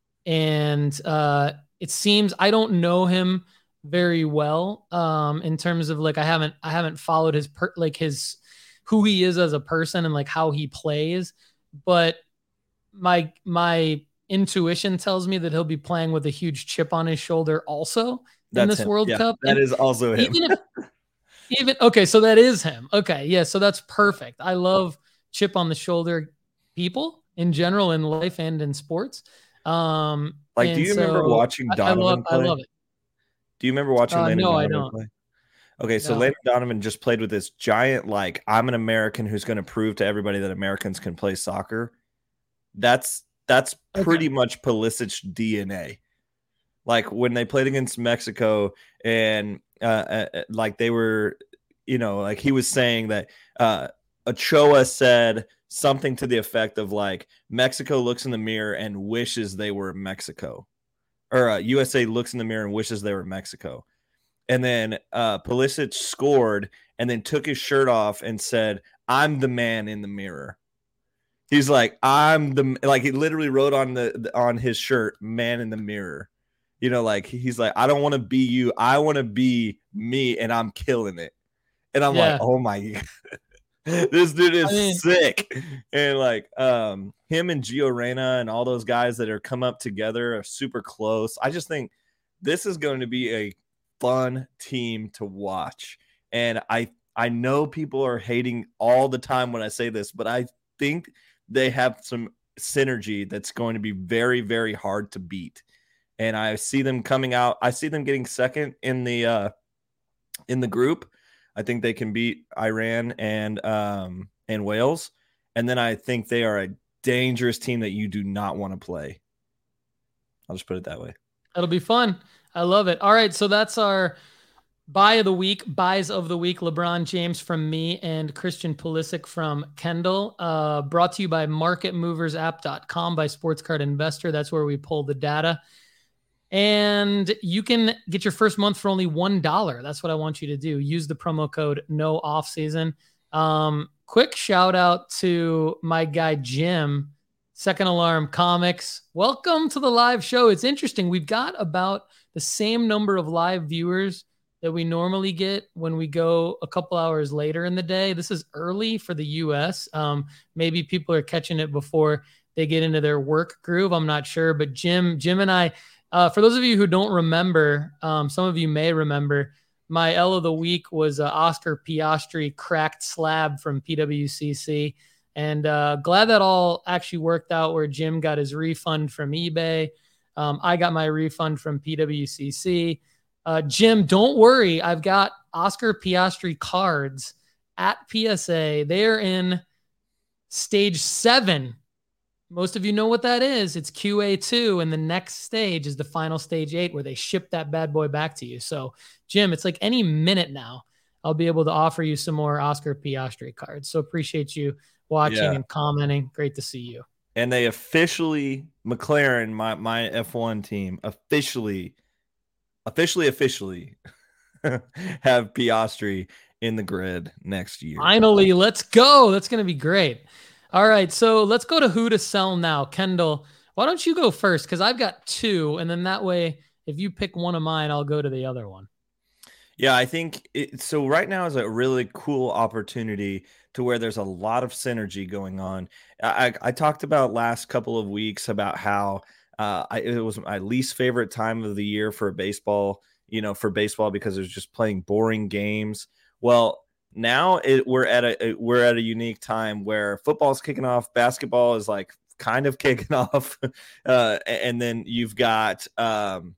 And uh, it seems, I don't know him very well um in terms of like I haven't I haven't followed his per, like his who he is as a person and like how he plays, but my my intuition tells me that he'll be playing with a huge chip on his shoulder also That's in this him. World yeah, Cup. That and is also him. Even if, even okay, so that is him. Okay, yeah, so that's perfect. I love chip on the shoulder people in general in life and in sports. Um like do you so remember watching Donovan I love, play? I love it. Do you remember watching uh, Landon no, Donovan I don't. play? Okay, so No. Landon Donovan just played with this giant, like, I'm an American who's going to prove to everybody that Americans can play soccer. That's that's pretty okay. much Pulisic D N A. Like when they played against Mexico and uh, uh, like they were, you know, like he was saying that uh, Ochoa said something to the effect of like Mexico looks in the mirror and wishes they were Mexico. Or uh, U S A looks in the mirror and wishes they were Mexico. And then uh, Pulisic scored and then took his shirt off and said, I'm the man in the mirror. He's like, I'm the, like he literally wrote on the, on his shirt, man in the mirror. You know, like he's like, I don't want to be you. I want to be me and I'm killing it. And I'm yeah. like, oh my God. This dude is I mean, sick. And like um, him and Gio Reyna and all those guys that are come up together are super close. I just think this is going to be a fun team to watch. And I I know people are hating all the time when I say this, but I think they have some synergy that's going to be very, very hard to beat. And I see them coming out. I see them getting second in the uh, in the group. I think they can beat Iran and um, and Wales. And then I think they are a dangerous team that you do not want to play. I'll just put it that way. It'll be fun. I love it. All right, so that's our buy of the week, buys of the week. LeBron James from me and Christian Pulisic from Kendall. Uh, brought to you by market movers app dot com by Sports Card Investor. That's where we pull the data. And you can get your first month for only one dollar. That's what I want you to do. Use the promo code no off season. Um, quick shout out to my guy, Jim, Second Alarm Comics. Welcome to the live show. It's interesting. We've got about the same number of live viewers that we normally get when we go a couple hours later in the day. This is early for the U S. Um, maybe people are catching it before they get into their work groove. I'm not sure, but Jim, Jim and I, uh, for those of you who don't remember, um, some of you may remember, my L of the week was uh, Oscar Piastri cracked slab from P W C C. And uh, glad that all actually worked out where Jim got his refund from eBay. Um, I got my refund from P W C C. Uh, Jim, don't worry. I've got Oscar Piastri cards at P S A. They're in stage seven. Most of you know what that is. It's Q A two, and the next stage is the final stage eight where they ship that bad boy back to you. So, Jim, it's like any minute now, I'll be able to offer you some more Oscar Piastri cards. So appreciate you watching yeah. and commenting. Great to see you. And they officially, McLaren, my, my F one team, officially Officially, officially have Piastri in the grid next year. Finally, let's go. That's going to be great. All right, so let's go to who to sell now. Kendall, why don't you go first? Because I've got two, and then that way, if you pick one of mine, I'll go to the other one. Yeah, I think it, so. Right now is a really cool opportunity to where there's a lot of synergy going on. I, I talked about last couple of weeks about how Uh, I, it was my least favorite time of the year for baseball, you know, for baseball because it was just playing boring games. Well, now it, we're at a we're at a unique time where football's kicking off, basketball is like kind of kicking off, uh, and then you've got um,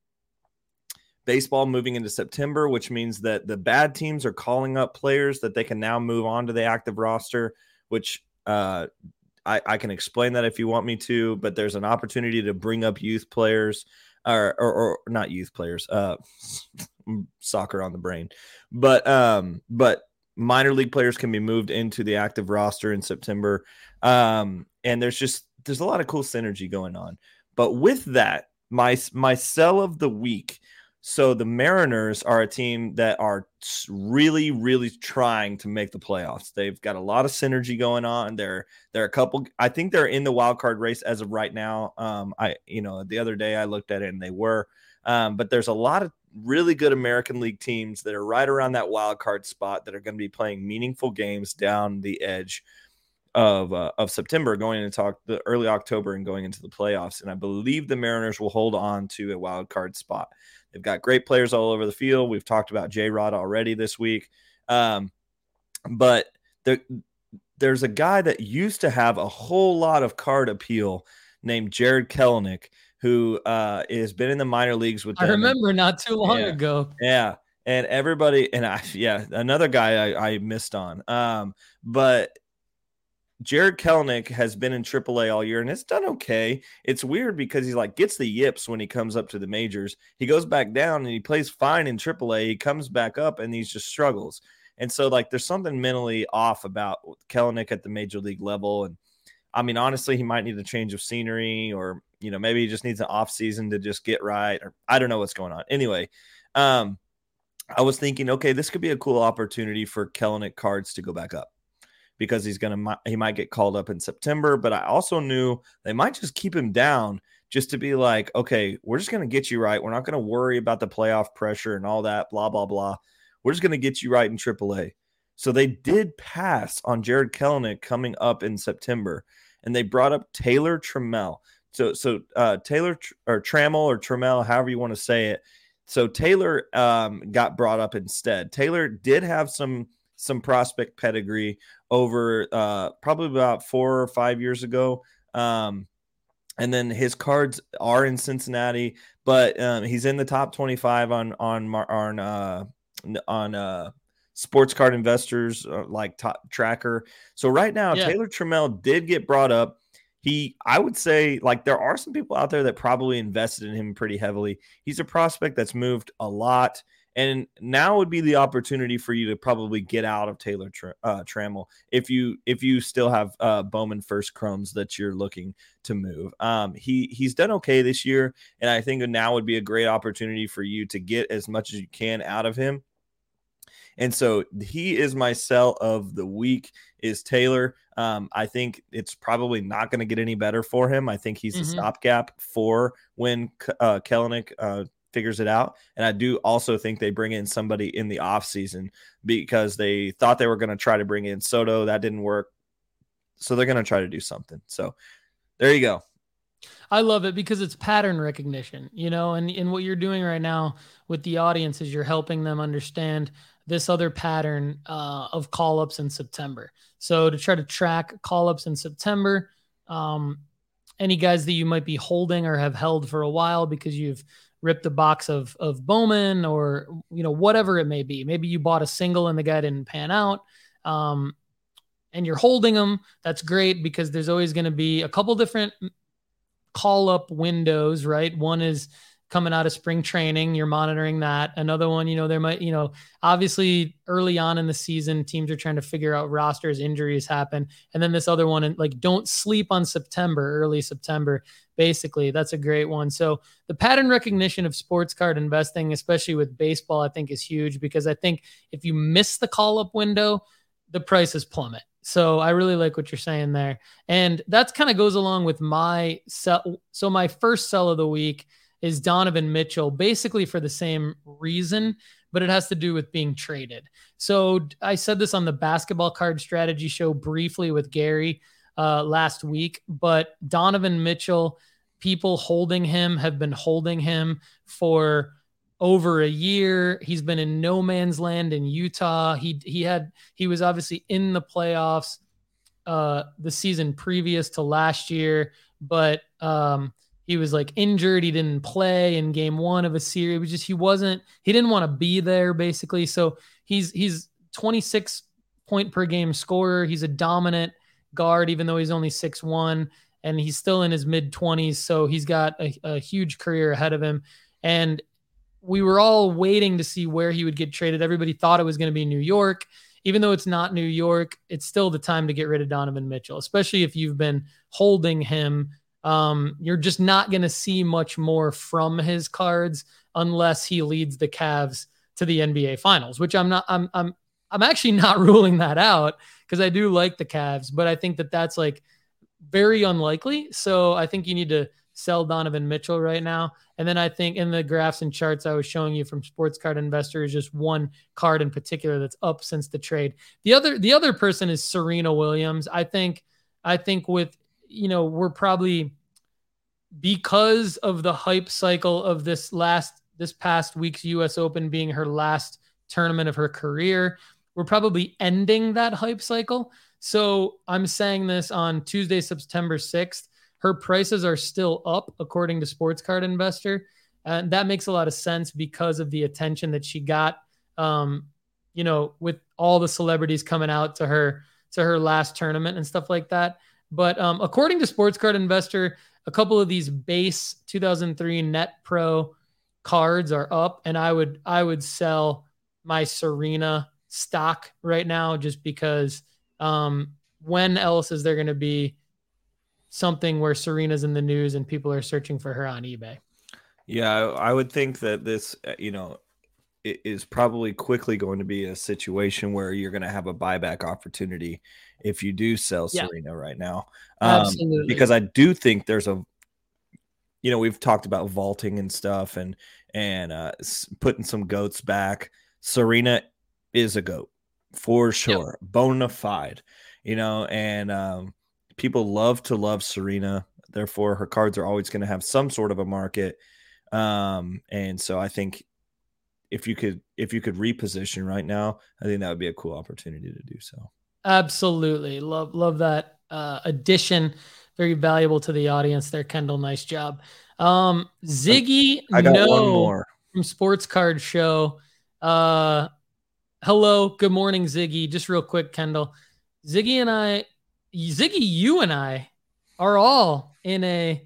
baseball moving into September, which means that the bad teams are calling up players that they can now move on to the active roster, which uh, I, I can explain that if you want me to, but there's an opportunity to bring up youth players or, or, or not youth players, uh, soccer on the brain, but, um, but minor league players can be moved into the active roster in September. Um, and there's just, there's a lot of cool synergy going on, but with that, my, my sell of the week. So the Mariners are a team that are really, really trying to make the playoffs. They've got a lot of synergy going on. They're they're a couple. I think they're in the wild card race as of right now. Um, I you know the other day I looked at it and they were, um, but there's a lot of really good American League teams that are right around that wild card spot that are going to be playing meaningful games down the edge of uh, of September, going into talk the early October and going into the playoffs. And I believe the Mariners will hold on to a wild card spot. They've got great players all over the field. We've talked about J-Rod already this week. Um, but there, there's a guy that used to have a whole lot of card appeal named Jarred Kelenic, who uh, has been in the minor leagues with them. I remember not too long yeah, ago. Yeah. And everybody, and I, yeah, another guy I, I missed on. Um, but Jarred Kelenic has been in triple A all year, and it's done okay. It's weird because he like gets the yips when he comes up to the majors. He goes back down and he plays fine in triple A. He comes back up and he just struggles. And so like there's something mentally off about Kelenic at the major league level. And I mean, honestly, he might need a change of scenery, or, you know, maybe he just needs an off season to just get right, or I don't know what's going on. Anyway, um, I was thinking, okay, this could be a cool opportunity for Kelenic cards to go back up, because he's going to, he might get called up in September, but I also knew they might just keep him down just to be like, okay, we're just going to get you right. We're not going to worry about the playoff pressure and all that, blah, blah, blah. We're just going to get you right in triple A. So they did pass on Jarred Kelenic coming up in September, and they brought up Taylor Trammell. So, so uh, Taylor or Trammell or Trammell, however you want to say it. So Taylor um, got brought up instead. Taylor did have some, some prospect pedigree over uh, probably about four or five years ago. Um, and then his cards are in Cincinnati, but um, he's in the top twenty-five on, on, on, uh, on uh, Sports Card Investors, uh, like top tracker. So right now, yeah. Taylor Trammell did get brought up. He, I would say, like, there are some people out there that probably invested in him pretty heavily. He's a prospect that's moved a lot. And now would be the opportunity for you to probably get out of Taylor uh, Trammell if you if you still have uh, Bowman first crumbs that you're looking to move. Um, he he's done okay this year, and I think now would be a great opportunity for you to get as much as you can out of him. And so he is my sell of the week is Taylor. Um, I think it's probably not going to get any better for him. I think he's mm-hmm. a stopgap for when uh, Kelenic uh, figures it out. And I do also think they bring in somebody in the offseason because they thought they were going to try to bring in Soto. That didn't work. So they're going to try to do something. So there you go. I love it because it's pattern recognition, you know, and, and what you're doing right now with the audience is you're helping them understand this other pattern uh, of call-ups in September. So to try to track call-ups in September, um, any guys that you might be holding or have held for a while because you've ripped a box of, of Bowman or, you know, whatever it may be. Maybe you bought a single and the guy didn't pan out. Um, and you're holding them. That's great because there's always going to be a couple different call up windows, right? One is coming out of spring training. You're monitoring that. Another one, you know, there might, you know, obviously early on in the season, teams are trying to figure out rosters, injuries happen. And then this other one, and like, don't sleep on September, early September, basically. That's a great one. So the pattern recognition of sports card investing, especially with baseball, I think is huge because I think if you miss the call up window, the prices plummet. So I really like what you're saying there. And that kind of goes along with my sell. So my first sell of the week is Donovan Mitchell, basically for the same reason, but it has to do with being traded. So I said this on the basketball card strategy show briefly with Gary uh, last week, but Donovan Mitchell, people holding him have been holding him for over a year. He's been in no man's land in Utah. He he had he was obviously in the playoffs uh, the season previous to last year, but um, he was like injured. He didn't play in game one of a series. It was just he wasn't he didn't want to be there basically. So he's he's twenty-six point per game scorer. He's a dominant guard, even though he's only six one, and he's still in his mid twenties. So he's got a, a huge career ahead of him. And we were all waiting to see where he would get traded. Everybody thought it was going to be New York. Even though it's not New York, it's still the time to get rid of Donovan Mitchell, especially if you've been holding him. Um, you're just not going to see much more from his cards unless he leads the Cavs to the N B A Finals, which I'm not. I'm I'm I'm actually not ruling that out because I do like the Cavs, but I think that that's like very unlikely. So I think you need to sell Donovan Mitchell right now. And then I think in the graphs and charts I was showing you from Sports Card Investor is just one card in particular that's up since the trade. The other, the other person is Serena Williams. I think, I think with, you know, we're probably because of the hype cycle of this last, this past week's U S Open being her last tournament of her career, we're probably ending that hype cycle. So I'm saying this on Tuesday, September sixth. Her prices are still up, according to Sports Card Investor. And that makes a lot of sense because of the attention that she got, um, you know, with all the celebrities coming out to her, to her last tournament and stuff like that. But um, according to Sports Card Investor, a couple of these base two thousand three Net Pro cards are up. And I would, I would sell my Serena stock right now just because um, when else is there going to be something where Serena's in the news and people are searching for her on eBay? Yeah, I, I would think that this, you know, is probably quickly going to be a situation where you're going to have a buyback opportunity if you do sell yeah. Serena right now. Um, Absolutely. Because I do think there's a, you know, we've talked about vaulting and stuff and, and uh, putting some goats back. Serena is a goat for sure. Yep. Bona fide, you know, and, um, people love to love Serena. Therefore, her cards are always going to have some sort of a market. Um, and so I think if you could if you could reposition right now, I think that would be a cool opportunity to do so. Absolutely. Love love that uh, addition. Very valuable to the audience there, Kendall. Nice job. Um, Ziggy I got no, one more. From Sports Card Show. Uh, hello. Good morning, Ziggy. Just real quick, Kendall. Ziggy and I Ziggy, you and I are all in a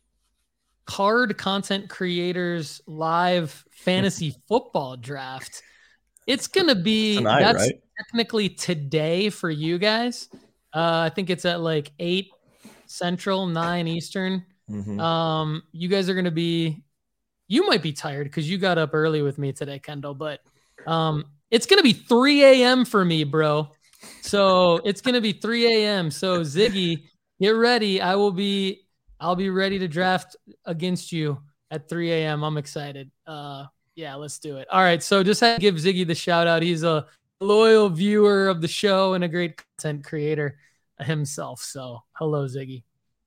card content creators live fantasy football draft. It's going to be Tonight, that's right? technically today for you guys. Uh, I think it's at like eight Central, nine Eastern. Mm-hmm. Um, you guys are going to be, you might be tired because you got up early with me today, Kendall, but um, It's going to be three a.m. for me, bro. So it's going to be three a.m. So Ziggy, get ready. I will be, I'll be ready to draft against you at three a.m. I'm excited. Uh, yeah, let's do it. All right. So just had to give Ziggy the shout out. He's a loyal viewer of the show and a great content creator himself. So hello, Ziggy.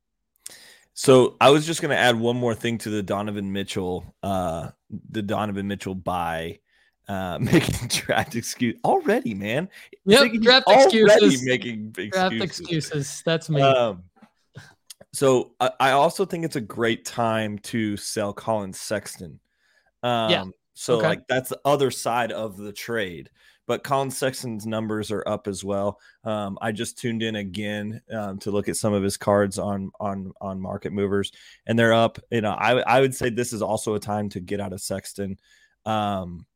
So I was just going to add one more thing to the Donovan Mitchell, uh, the Donovan Mitchell buy, uh, making draft excuse already, man. Yep, draft excuses. Making excuses. Draft excuses. That's me. Um, so I, I also think it's a great time to sell Colin Sexton. Um, yeah. So okay. like that's the other side of the trade. But Colin Sexton's numbers are up as well. Um, I just tuned in again um, to look at some of his cards on on on Market Movers, and they're up. You know, I I would say this is also a time to get out of Sexton. Um,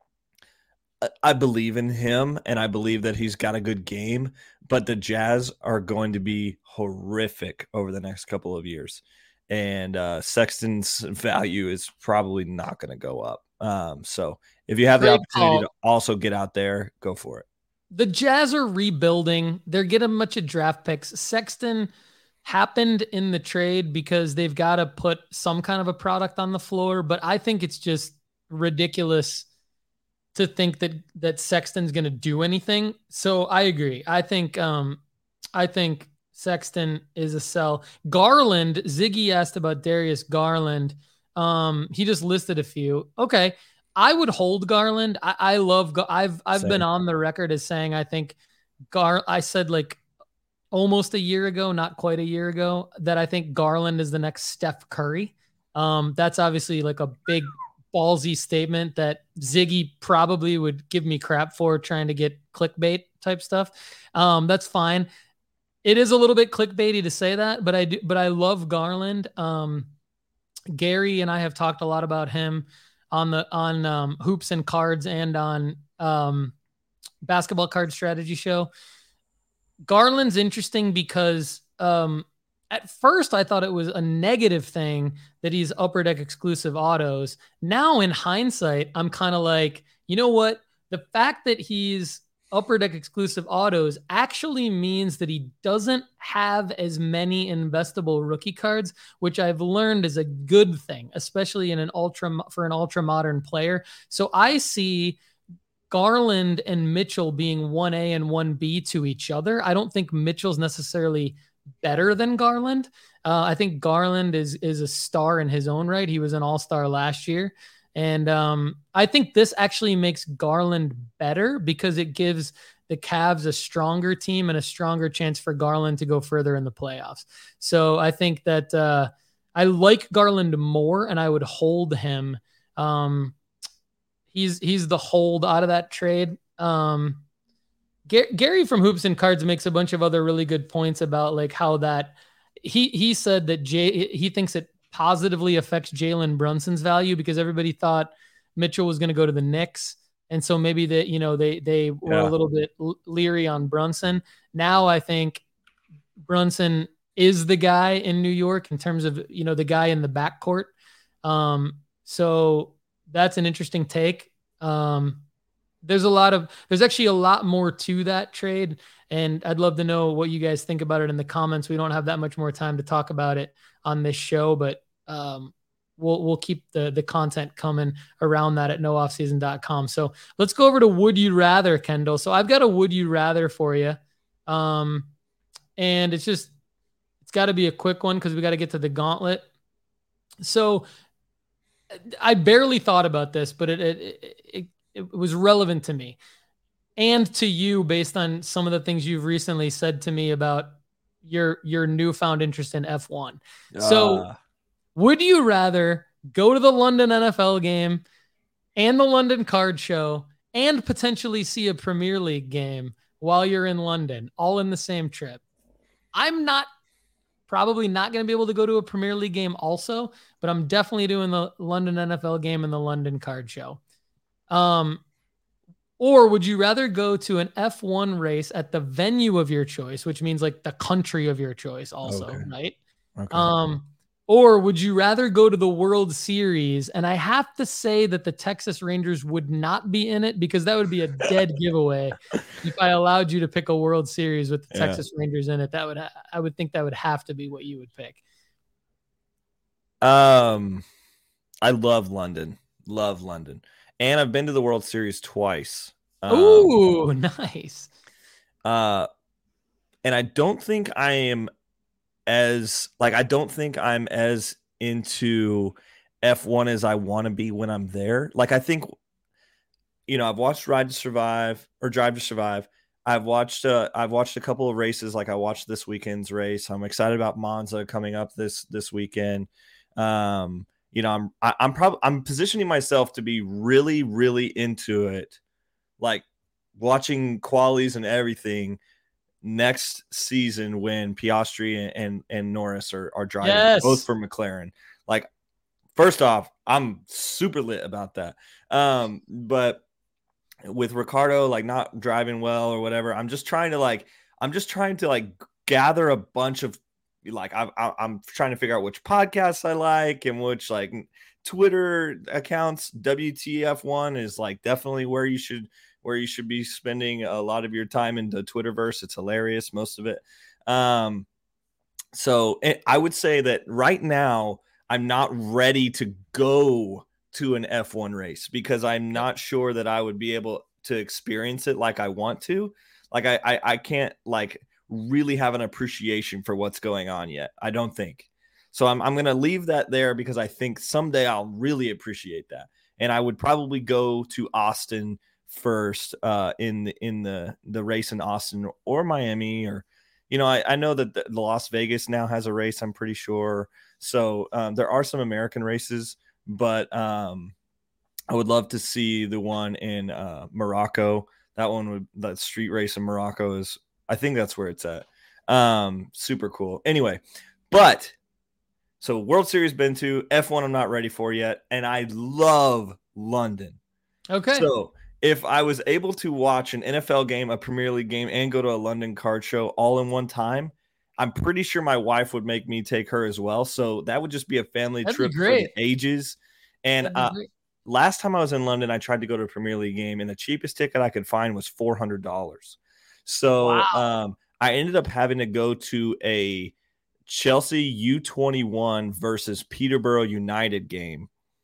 I, I believe in him, and I believe that he's got a good game. But the Jazz are going to be horrific over the next couple of years, and uh, Sexton's value is probably not going to go up. Um, so if you have the Great opportunity call. to also get out there, go for it. The Jazz are rebuilding. They're getting a bunch of draft picks. Sexton happened in the trade because they've got to put some kind of a product on the floor, but I think it's just ridiculous to think that, that Sexton's going to do anything. So I agree. I think, um, I think Sexton is a sell. Garland, Ziggy asked about Darius Garland. Um, he just listed a few. Okay. I would hold Garland. I, I love, I've, I've Same. been on the record as saying, I think Gar, I said like almost a year ago, not quite a year ago, that I think Garland is the next Steph Curry. Um, that's obviously like a big ballsy statement that Ziggy probably would give me crap for, trying to get clickbait type stuff. Um, that's fine. It is a little bit clickbaity to say that, but I do, but I love Garland. Um, Gary and I have talked a lot about him on the on um, Hoops and Cards and on um, Basketball Card Strategy Show. Garland's interesting because um, at first I thought it was a negative thing that he's Upper Deck exclusive autos. Now in hindsight, I'm kind of like, you know what? The fact that he's Upper Deck exclusive autos actually means that he doesn't have as many investable rookie cards, which I've learned is a good thing, especially in an ultra for an ultra modern player. So I see Garland and Mitchell being one A and one B to each other. I don't think Mitchell's necessarily better than Garland. Uh, I think Garland is is a star in his own right. He was an all-star last year. And um, I think this actually makes Garland better because it gives the Cavs a stronger team and a stronger chance for Garland to go further in the playoffs. So I think that uh, I like Garland more, and I would hold him. Um, he's he's the hold out of that trade. Um, G- Gary from Hoops and Cards makes a bunch of other really good points about like how that he he said that Jay he thinks it positively affects Jalen Brunson's value because everybody thought Mitchell was going to go to the Knicks. And so maybe that, you know, they, they were yeah. a little bit leery on Brunson. Now I think Brunson is the guy in New York in terms of, you know, the guy in the backcourt. Um, so that's an interesting take. Um, there's a lot of, there's actually a lot more to that trade. And I'd love to know what you guys think about it in the comments. We don't have that much more time to talk about it on this show, but um, we'll we'll keep the the content coming around that at no off season dot com. So let's go over to Would You Rather, Kendall. So I've got a Would You Rather for you, um, and it's just it's got to be a quick one because we got to get to the gauntlet. So I barely thought about this, but it it, it it was relevant to me and to you based on some of the things you've recently said to me about your your newfound interest in F one. Uh. So would you rather go to the London N F L game and the London Card Show and potentially see a Premier League game while you're in London, all in the same trip? I'm not probably not going to be able to go to a Premier League game also, but I'm definitely doing the London N F L game and the London Card Show. Um, Or would you rather go to an F one race at the venue of your choice, which means like the country of your choice also, okay. right? Okay. Um, Or would you rather go to the World Series? And I have to say that the Texas Rangers would not be in it because that would be a dead giveaway. If I allowed you to pick a World Series with the yeah. Texas Rangers in it, that would ha- I would think that would have to be what you would pick. Um, I love London. Love London. And I've been to the World Series twice. Um, Ooh, nice. Uh, and I don't think I am as like I don't think I'm as into F one as I want to be when I'm there. Like I think, you know, I've watched Ride to Survive or Drive to Survive. I've watched uh, I've watched a couple of races. Like I watched this weekend's race. I'm excited about Monza coming up this this weekend. Um, you know, I'm I, I'm probably I'm positioning myself to be really really into it, like watching qualies and everything next season when Piastri and, and, and Norris are, are driving yes. both for McLaren. Like, first off, I'm super lit about that. Um, but with Ricardo, like not driving well or whatever, I'm just trying to like, I'm just trying to like gather a bunch of like, I, I, I'm trying to figure out which podcasts I like and which like Twitter accounts. W T F one is like definitely where you should where you should be spending a lot of your time in the Twitterverse. It's hilarious, most of it. Um, so it, I would say that right now I'm not ready to go to an F one race because I'm not sure that I would be able to experience it like I want to. Like I, I, I can't like really have an appreciation for what's going on yet. I don't think. So I'm, I'm going to leave that there because I think someday I'll really appreciate that. And I would probably go to Austin first uh in the in the the race in Austin or Miami, or you know I, I know that the, the Las Vegas now has a race, I'm pretty sure. So um there are some American races, but um I would love to see the one in uh Morocco. That one would that street race in Morocco is, I think that's where it's at. Um super cool. Anyway, but so World Series been to, F one I'm not ready for yet, and I love London. Okay. So if I was able to watch an N F L game, a Premier League game, and go to a London card show all in one time, I'm pretty sure my wife would make me take her as well. So that would just be a family That'd trip for the ages. And uh, last time I was in London, I tried to go to a Premier League game, and the cheapest ticket I could find was four hundred dollars. So wow. um, I ended up having to go to a Chelsea U twenty-one versus Peterborough United game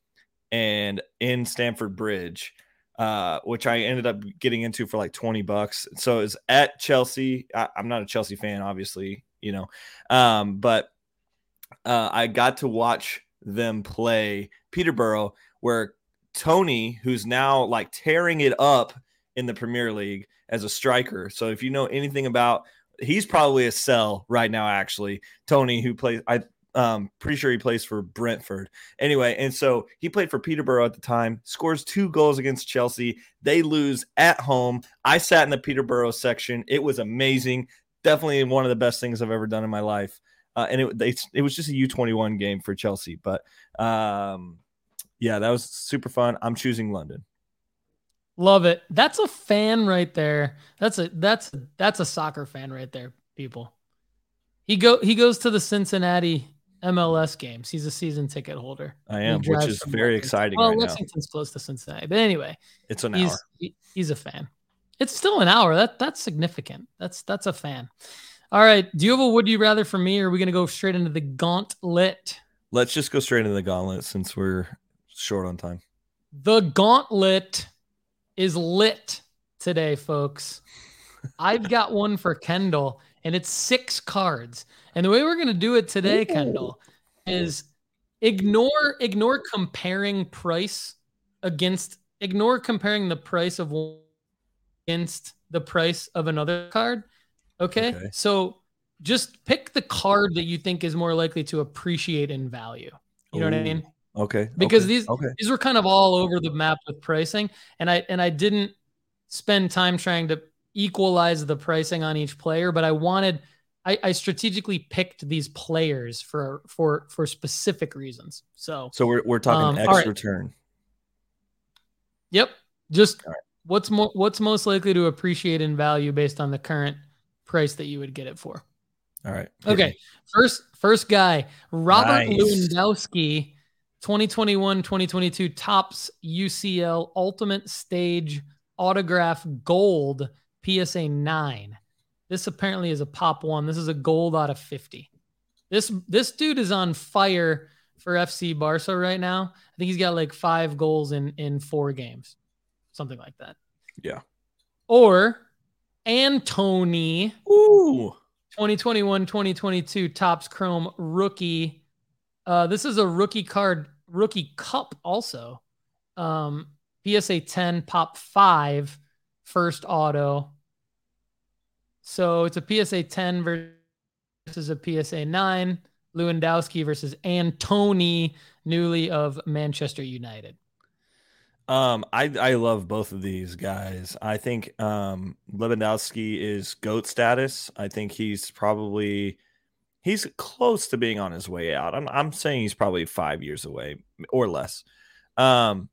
and in Stamford Bridge. Uh, which I ended up getting into for like twenty bucks. So it's at Chelsea. I, I'm not a Chelsea fan, obviously, you know, um, but uh, I got to watch them play Peterborough, where Tony, who's now like tearing it up in the Premier League as a striker. So if you know anything about, he's probably a sell right now, actually. Tony, who plays, I, Um, pretty sure he plays for Brentford. Anyway, and so he played for Peterborough at the time, scores two goals against Chelsea. They lose at home. I sat in the Peterborough section. It was amazing. Definitely one of the best things I've ever done in my life. Uh, and it, it, it was just a U twenty-one game for Chelsea. But um, yeah, that was super fun. I'm choosing London. Love it. That's a fan right there. That's a that's that's a soccer fan right there, people. He go he goes to the Cincinnati M L S games. He's a season ticket holder. I am, which is very Lexington. exciting. Well, right Lexington's now. close to Cincinnati, but anyway, it's an he's, hour. He, he's a fan. It's still an hour. That that's significant. That's that's a fan. All right. Do you have a would you rather for me, or are we going to go straight into the gauntlet? Let's just go straight into the gauntlet since we're short on time. The gauntlet is lit today, folks. I've got one for Kendall, and it's six cards. And the way we're going to do it today, Ooh. Kendall, is ignore ignore comparing price against ignore comparing the price of one against the price of another card. Okay? okay. So just pick the card that you think is more likely to appreciate in value. You know Ooh. What I mean? Okay. Because okay. these okay. these were kind of all over the map with pricing, and I and I didn't spend time trying to equalize the pricing on each player, but I wanted I, I strategically picked these players for for for specific reasons. So so we're we're talking um, X right. return. Yep. Just right. what's mo- what's most likely to appreciate in value based on the current price that you would get it for. All right. Okay. Me. First, first guy, Robert nice. Lewandowski, twenty twenty-one, twenty twenty-two Topps U C L Ultimate Stage Autograph Gold P S A nine. This apparently is a pop one. This is a gold out of fifty. This this dude is on fire for F C Barca right now. I think he's got like five goals in in four games, something like that. Yeah. Or Antony. Ooh. twenty twenty-one, twenty twenty-two Topps Chrome rookie. Uh, this is a rookie card, rookie cup also. Um, P S A ten pop five first auto. So it's a P S A ten versus a P S A nine. Lewandowski versus Antony, newly of Manchester United. Um, I I love both of these guys. I think um, Lewandowski is GOAT status. I think he's probably he's close to being on his way out. I'm I'm saying he's probably five years away or less. Um,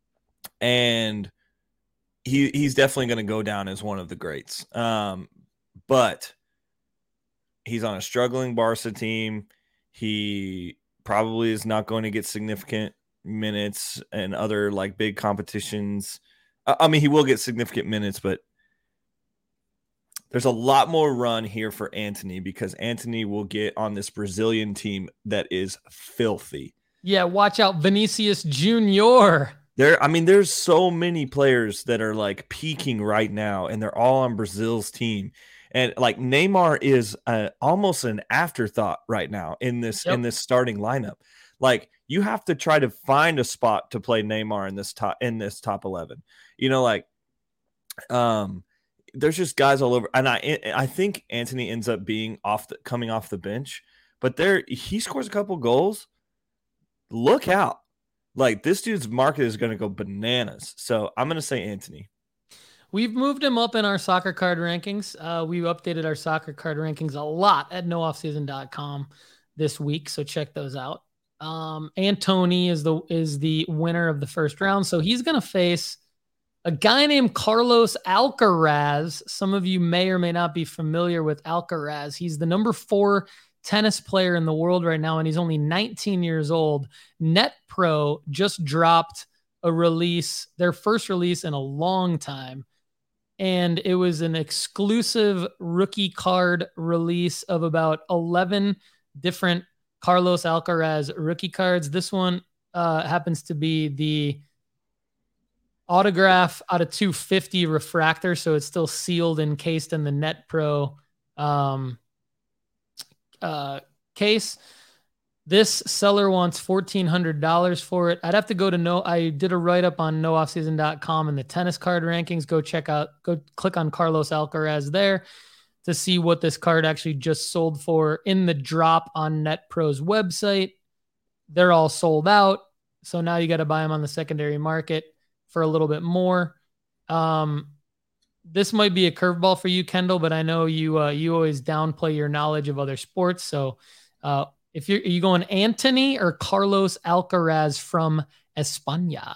and he he's definitely going to go down as one of the greats. Um, but he's on a struggling Barca team. He probably is not going to get significant minutes and other like big competitions. I mean, he will get significant minutes, but there's a lot more run here for Antony because Antony will get on this Brazilian team that is filthy. Yeah, watch out, Vinicius Junior There, I mean, there's so many players that are like peaking right now, and they're all on Brazil's team. And like Neymar is uh, almost an afterthought right now in this yep. in this starting lineup. Like you have to try to find a spot to play Neymar in this top in this top eleven. You know, like um, there's just guys all over, and I I think Antony ends up being off the coming off the bench, but there he scores a couple goals. Look out! Like this dude's market is going to go bananas. So I'm going to say Antony. We've moved him up in our soccer card rankings. Uh, we've updated our soccer card rankings a lot at no off season dot com this week, so check those out. Um, Antony is the is the winner of the first round, so he's going to face a guy named Carlos Alcaraz. Some of you may or may not be familiar with Alcaraz. He's the number four tennis player in the world right now, and he's only nineteen years old. NetPro just dropped a release, their first release in a long time. And it was an exclusive rookie card release of about eleven different Carlos Alcaraz rookie cards. This one uh, happens to be the autograph out of two fifty refractor, so it's still sealed, encased in the NetPro um, uh, case. This seller wants fourteen hundred dollars for it. I'd have to go to no. I did a write up on no off season dot com and the tennis card rankings. Go check out, go click on Carlos Alcaraz there to see what this card actually just sold for in the drop on NetPro's website. They're all sold out. So now you got to buy them on the secondary market for a little bit more. Um, this might be a curveball for you, Kendall, but I know you, uh, you always downplay your knowledge of other sports. So, uh, If you're, are you going Antony or Carlos Alcaraz from España?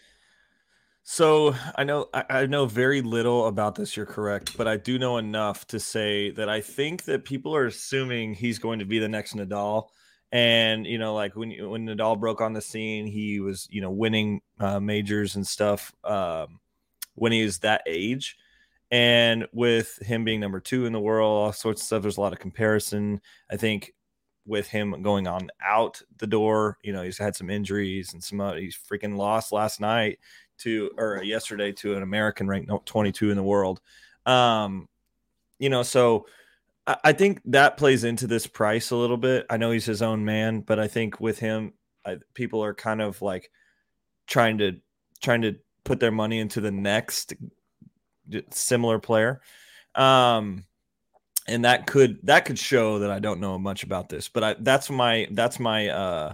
So I know I, I know very little about this. You're correct, but I do know enough to say that I think that people are assuming he's going to be the next Nadal. And you know, like when when Nadal broke on the scene, he was you know winning uh, majors and stuff um, when he was that age. And with him being number two in the world, all sorts of stuff. There's a lot of comparison. I think. With him going on out the door, you know, he's had some injuries and some, uh, he's freaking lost last night to, or yesterday to an American ranked twenty-two in the world. Um, you know, so I, I think that plays into this price a little bit. I know he's his own man, but I think with him, I, people are kind of like trying to, trying to put their money into the next similar player. Um, And that could that could show that I don't know much about this, but I, that's my that's my uh,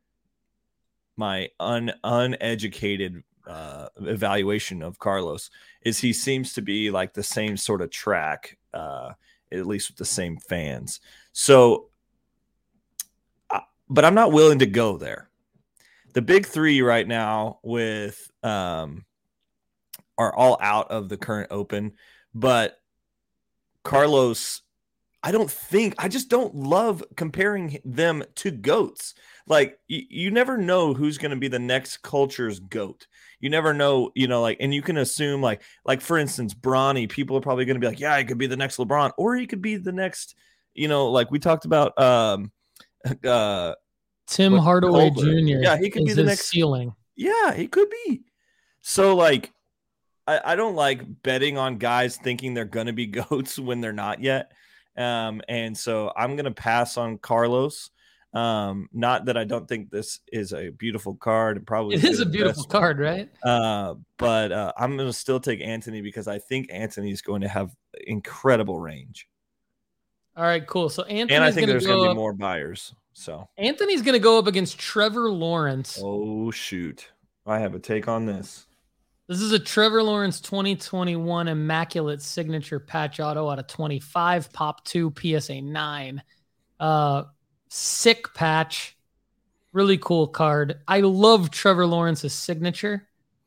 my un, uneducated uh, evaluation of Carlos. Is he seems to be like the same sort of track, uh, at least with the same fans. So, uh, but I'm not willing to go there. The big three right now with um, are all out of the current Open, but. Carlos, I don't think I just don't love comparing them to goats. Like you, you never know who's going to be the next culture's goat. You never know, you know, like, and you can assume like, like for instance, Bronny, people are probably going to be like, yeah, he could be the next LeBron, or he could be the next, you know, like we talked about, um, uh, Tim what, Hardaway Colbert. Junior Yeah, he could is be the his next ceiling. Yeah, he could be. So like, I, I don't like betting on guys thinking they're going to be goats when they're not yet. Um, and so I'm going to pass on Carlos. Um, not that I don't think this is a beautiful card and probably It a is good a beautiful investment. card, right? Uh, but uh, I'm going to still take Anthony because I think Anthony is going to have incredible range. All right, cool. So Anthony's and I think gonna there's go going to be up, more buyers. So Anthony's going to go up against Trevor Lawrence. Oh, shoot. I have a take on this. This is a Trevor Lawrence twenty twenty-one Immaculate Signature Patch Auto out of twenty-five, Pop two, P S A nine. Uh, sick patch. Really cool card. I love Trevor Lawrence's signature.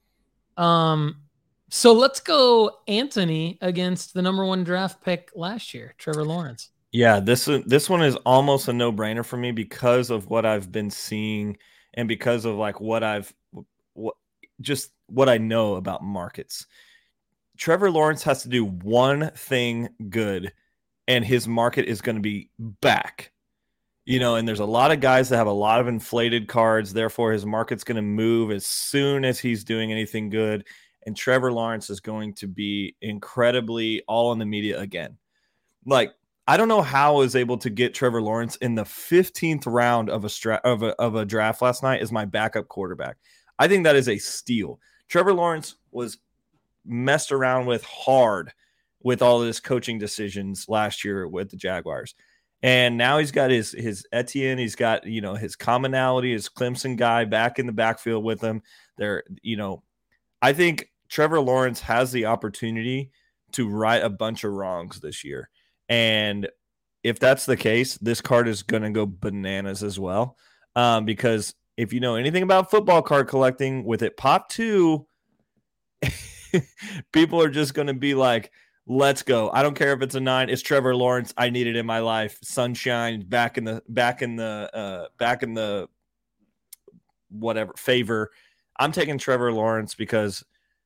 Um, so let's go Anthony against the number one draft pick last year, Trevor Lawrence. Yeah, this this one is almost a no-brainer for me because of what I've been seeing and because of like what I've what just what I know about markets. Trevor Lawrence has to do one thing good and his market is going to be back. You know, and there's a lot of guys that have a lot of inflated cards, therefore his market's going to move as soon as he's doing anything good, and Trevor Lawrence is going to be incredibly all in the media again. Like I don't know how I was able to get Trevor Lawrence in the fifteenth round of a, stra- of a of a draft last night as my backup quarterback. I think that is a steal. Trevor Lawrence was messed around with hard with all of his coaching decisions last year with the Jaguars. And now he's got his his Etienne, he's got, you know, his commonality, his Clemson guy back in the backfield with him. There, you know, I think Trevor Lawrence has the opportunity to right a bunch of wrongs this year. And if that's the case, this card is going to go bananas as well. Um, because if you know anything about football card collecting, with it pop two, people are just going to be like, let's go. I don't care if it's a nine. It's Trevor Lawrence. I need it in my life. Sunshine back in the back in the uh, back in the whatever favor. I'm taking Trevor Lawrence because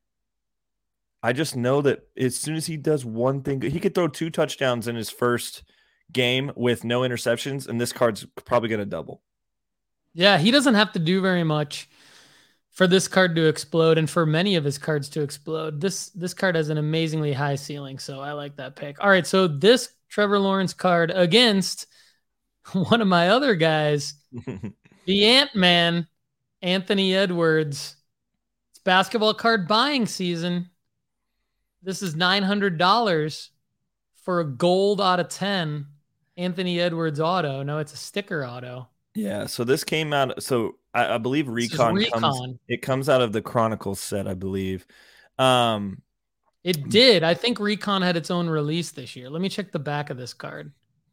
I just know that as soon as he does one thing, he could throw two touchdowns in his first game with no interceptions, and this card's probably going to double. Yeah, he doesn't have to do very much for this card to explode, and for many of his cards to explode. This this card has an amazingly high ceiling, so I like that pick. All right, so this Trevor Lawrence card against one of my other guys, the Ant-Man, Anthony Edwards. It's basketball card buying season. This is nine hundred dollars for a gold out of ten Anthony Edwards auto. No, it's a sticker auto. Yeah, so this came out. So I, I believe Recon, Recon comes. It comes out of the Chronicles set, I believe. Um, it did. I think Recon had its own release this year. Let me check the back of this card.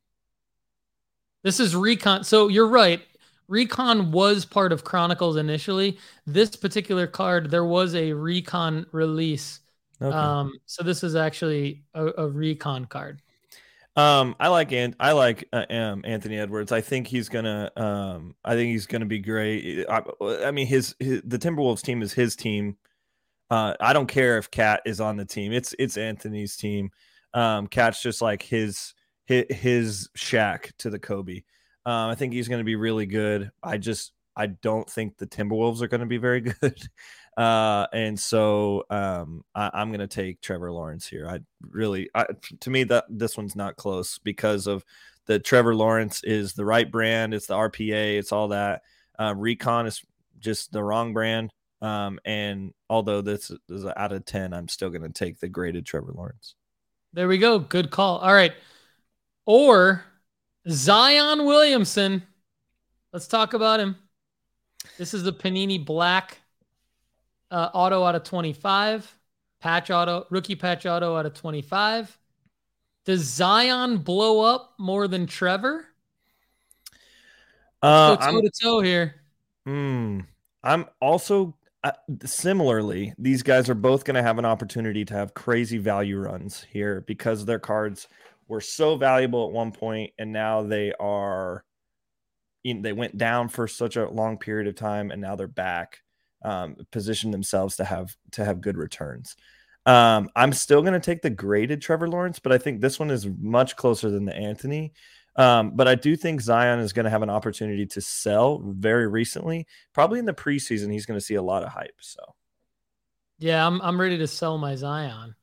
This is Recon. So you're right. Recon was part of Chronicles initially. This particular card, there was a Recon release. Okay. Um, so this is actually a, a Recon card. Um, I like Ant- I like uh, um, Anthony Edwards. I think he's gonna. Um, I think he's gonna be great. I, I mean, his, his the Timberwolves team is his team. Uh, I don't care if Cat is on the team. It's it's Anthony's team. Um, Cat's just like his his, his Shaq to the Kobe. Um, I think he's gonna be really good. I just I don't think the Timberwolves are gonna be very good. Uh, and so um, I, I'm going to take Trevor Lawrence here. I really, I, to me, that this one's not close because of the Trevor Lawrence is the right brand. It's the R P A. It's all that. Uh, Recon is just the wrong brand. Um, and although this is out of ten, I'm still going to take the graded Trevor Lawrence. There we go. Good call. All right. Or Zion Williamson. Let's talk about him. This is the Panini Black Uh, auto out of twenty-five, patch auto, rookie patch auto out of twenty-five. Does Zion blow up more than Trevor? Uh, Let's go toe to toe here. Hmm. I'm also uh, similarly. These guys are both going to have an opportunity to have crazy value runs here because their cards were so valuable at one point, and now they are, you know, they went down for such a long period of time, and now they're back, um, position themselves to have to have good returns. Um, I'm still going to take the graded Trevor Lawrence, but I think this one is much closer than the Anthony. Um, but I do think Zion is going to have an opportunity to sell very recently. Probably in the preseason, he's going to see a lot of hype. So, yeah, I'm I'm ready to sell my Zion.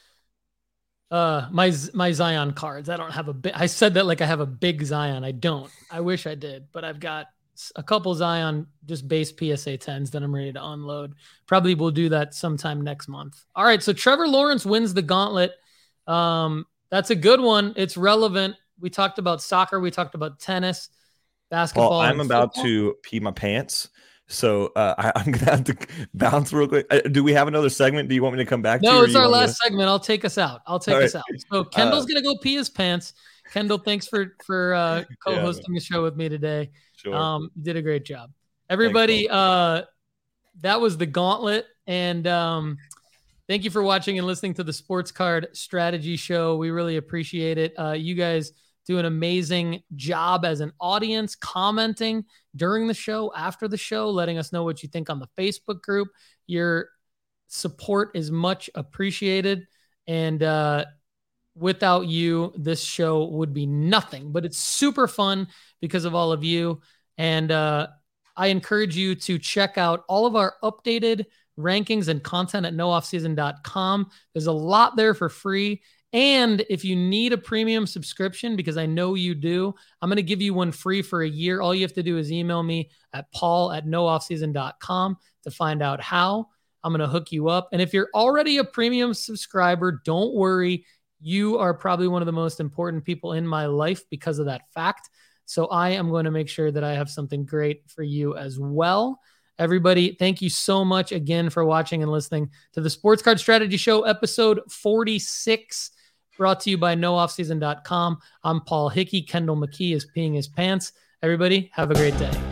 Uh, my my Zion cards. I don't have a big. I said that like I have a big Zion. I don't. I wish I did, but I've got a couple Zion just base P S A tens that I'm ready to unload. Probably will do that sometime next month. All right, so Trevor Lawrence wins the gauntlet. Um, that's a good one. It's relevant. We talked about soccer. We talked about tennis, basketball. Well, I'm about football. to pee my pants. So uh, I, I'm going to have to bounce real quick. Uh, do we have another segment? Do you want me to come back no, to? No, it's our last to... segment. I'll take us out. I'll take All us right. out. So Kendall's uh, going to go pee his pants. Kendall, thanks for, for uh, co-hosting yeah, the show with me today. Sure. Um, you did a great job. Everybody, thanks, uh, that was the gauntlet. And um, thank you for watching and listening to the Sports Card Strategy Show. We really appreciate it. Uh, you guys do an amazing job as an audience, commenting during the show, after the show, letting us know what you think on the Facebook group. Your support is much appreciated. And uh, without you, this show would be nothing. But it's super fun because of all of you. And uh, I encourage you to check out all of our updated rankings and content at no off season dot com. There's a lot there for free. And if you need a premium subscription, because I know you do, I'm going to give you one free for a year. All you have to do is email me at paul at no off season dot com to find out how. I'm going to hook you up. And if you're already a premium subscriber, don't worry. You are probably one of the most important people in my life because of that fact. So I am going to make sure that I have something great for you as well. Everybody, thank you so much again for watching and listening to the Sports Card Strategy Show, episode forty-six. Brought to you by no off season dot com. I'm Paul Hickey. Kendall McKee is peeing his pants. Everybody, have a great day.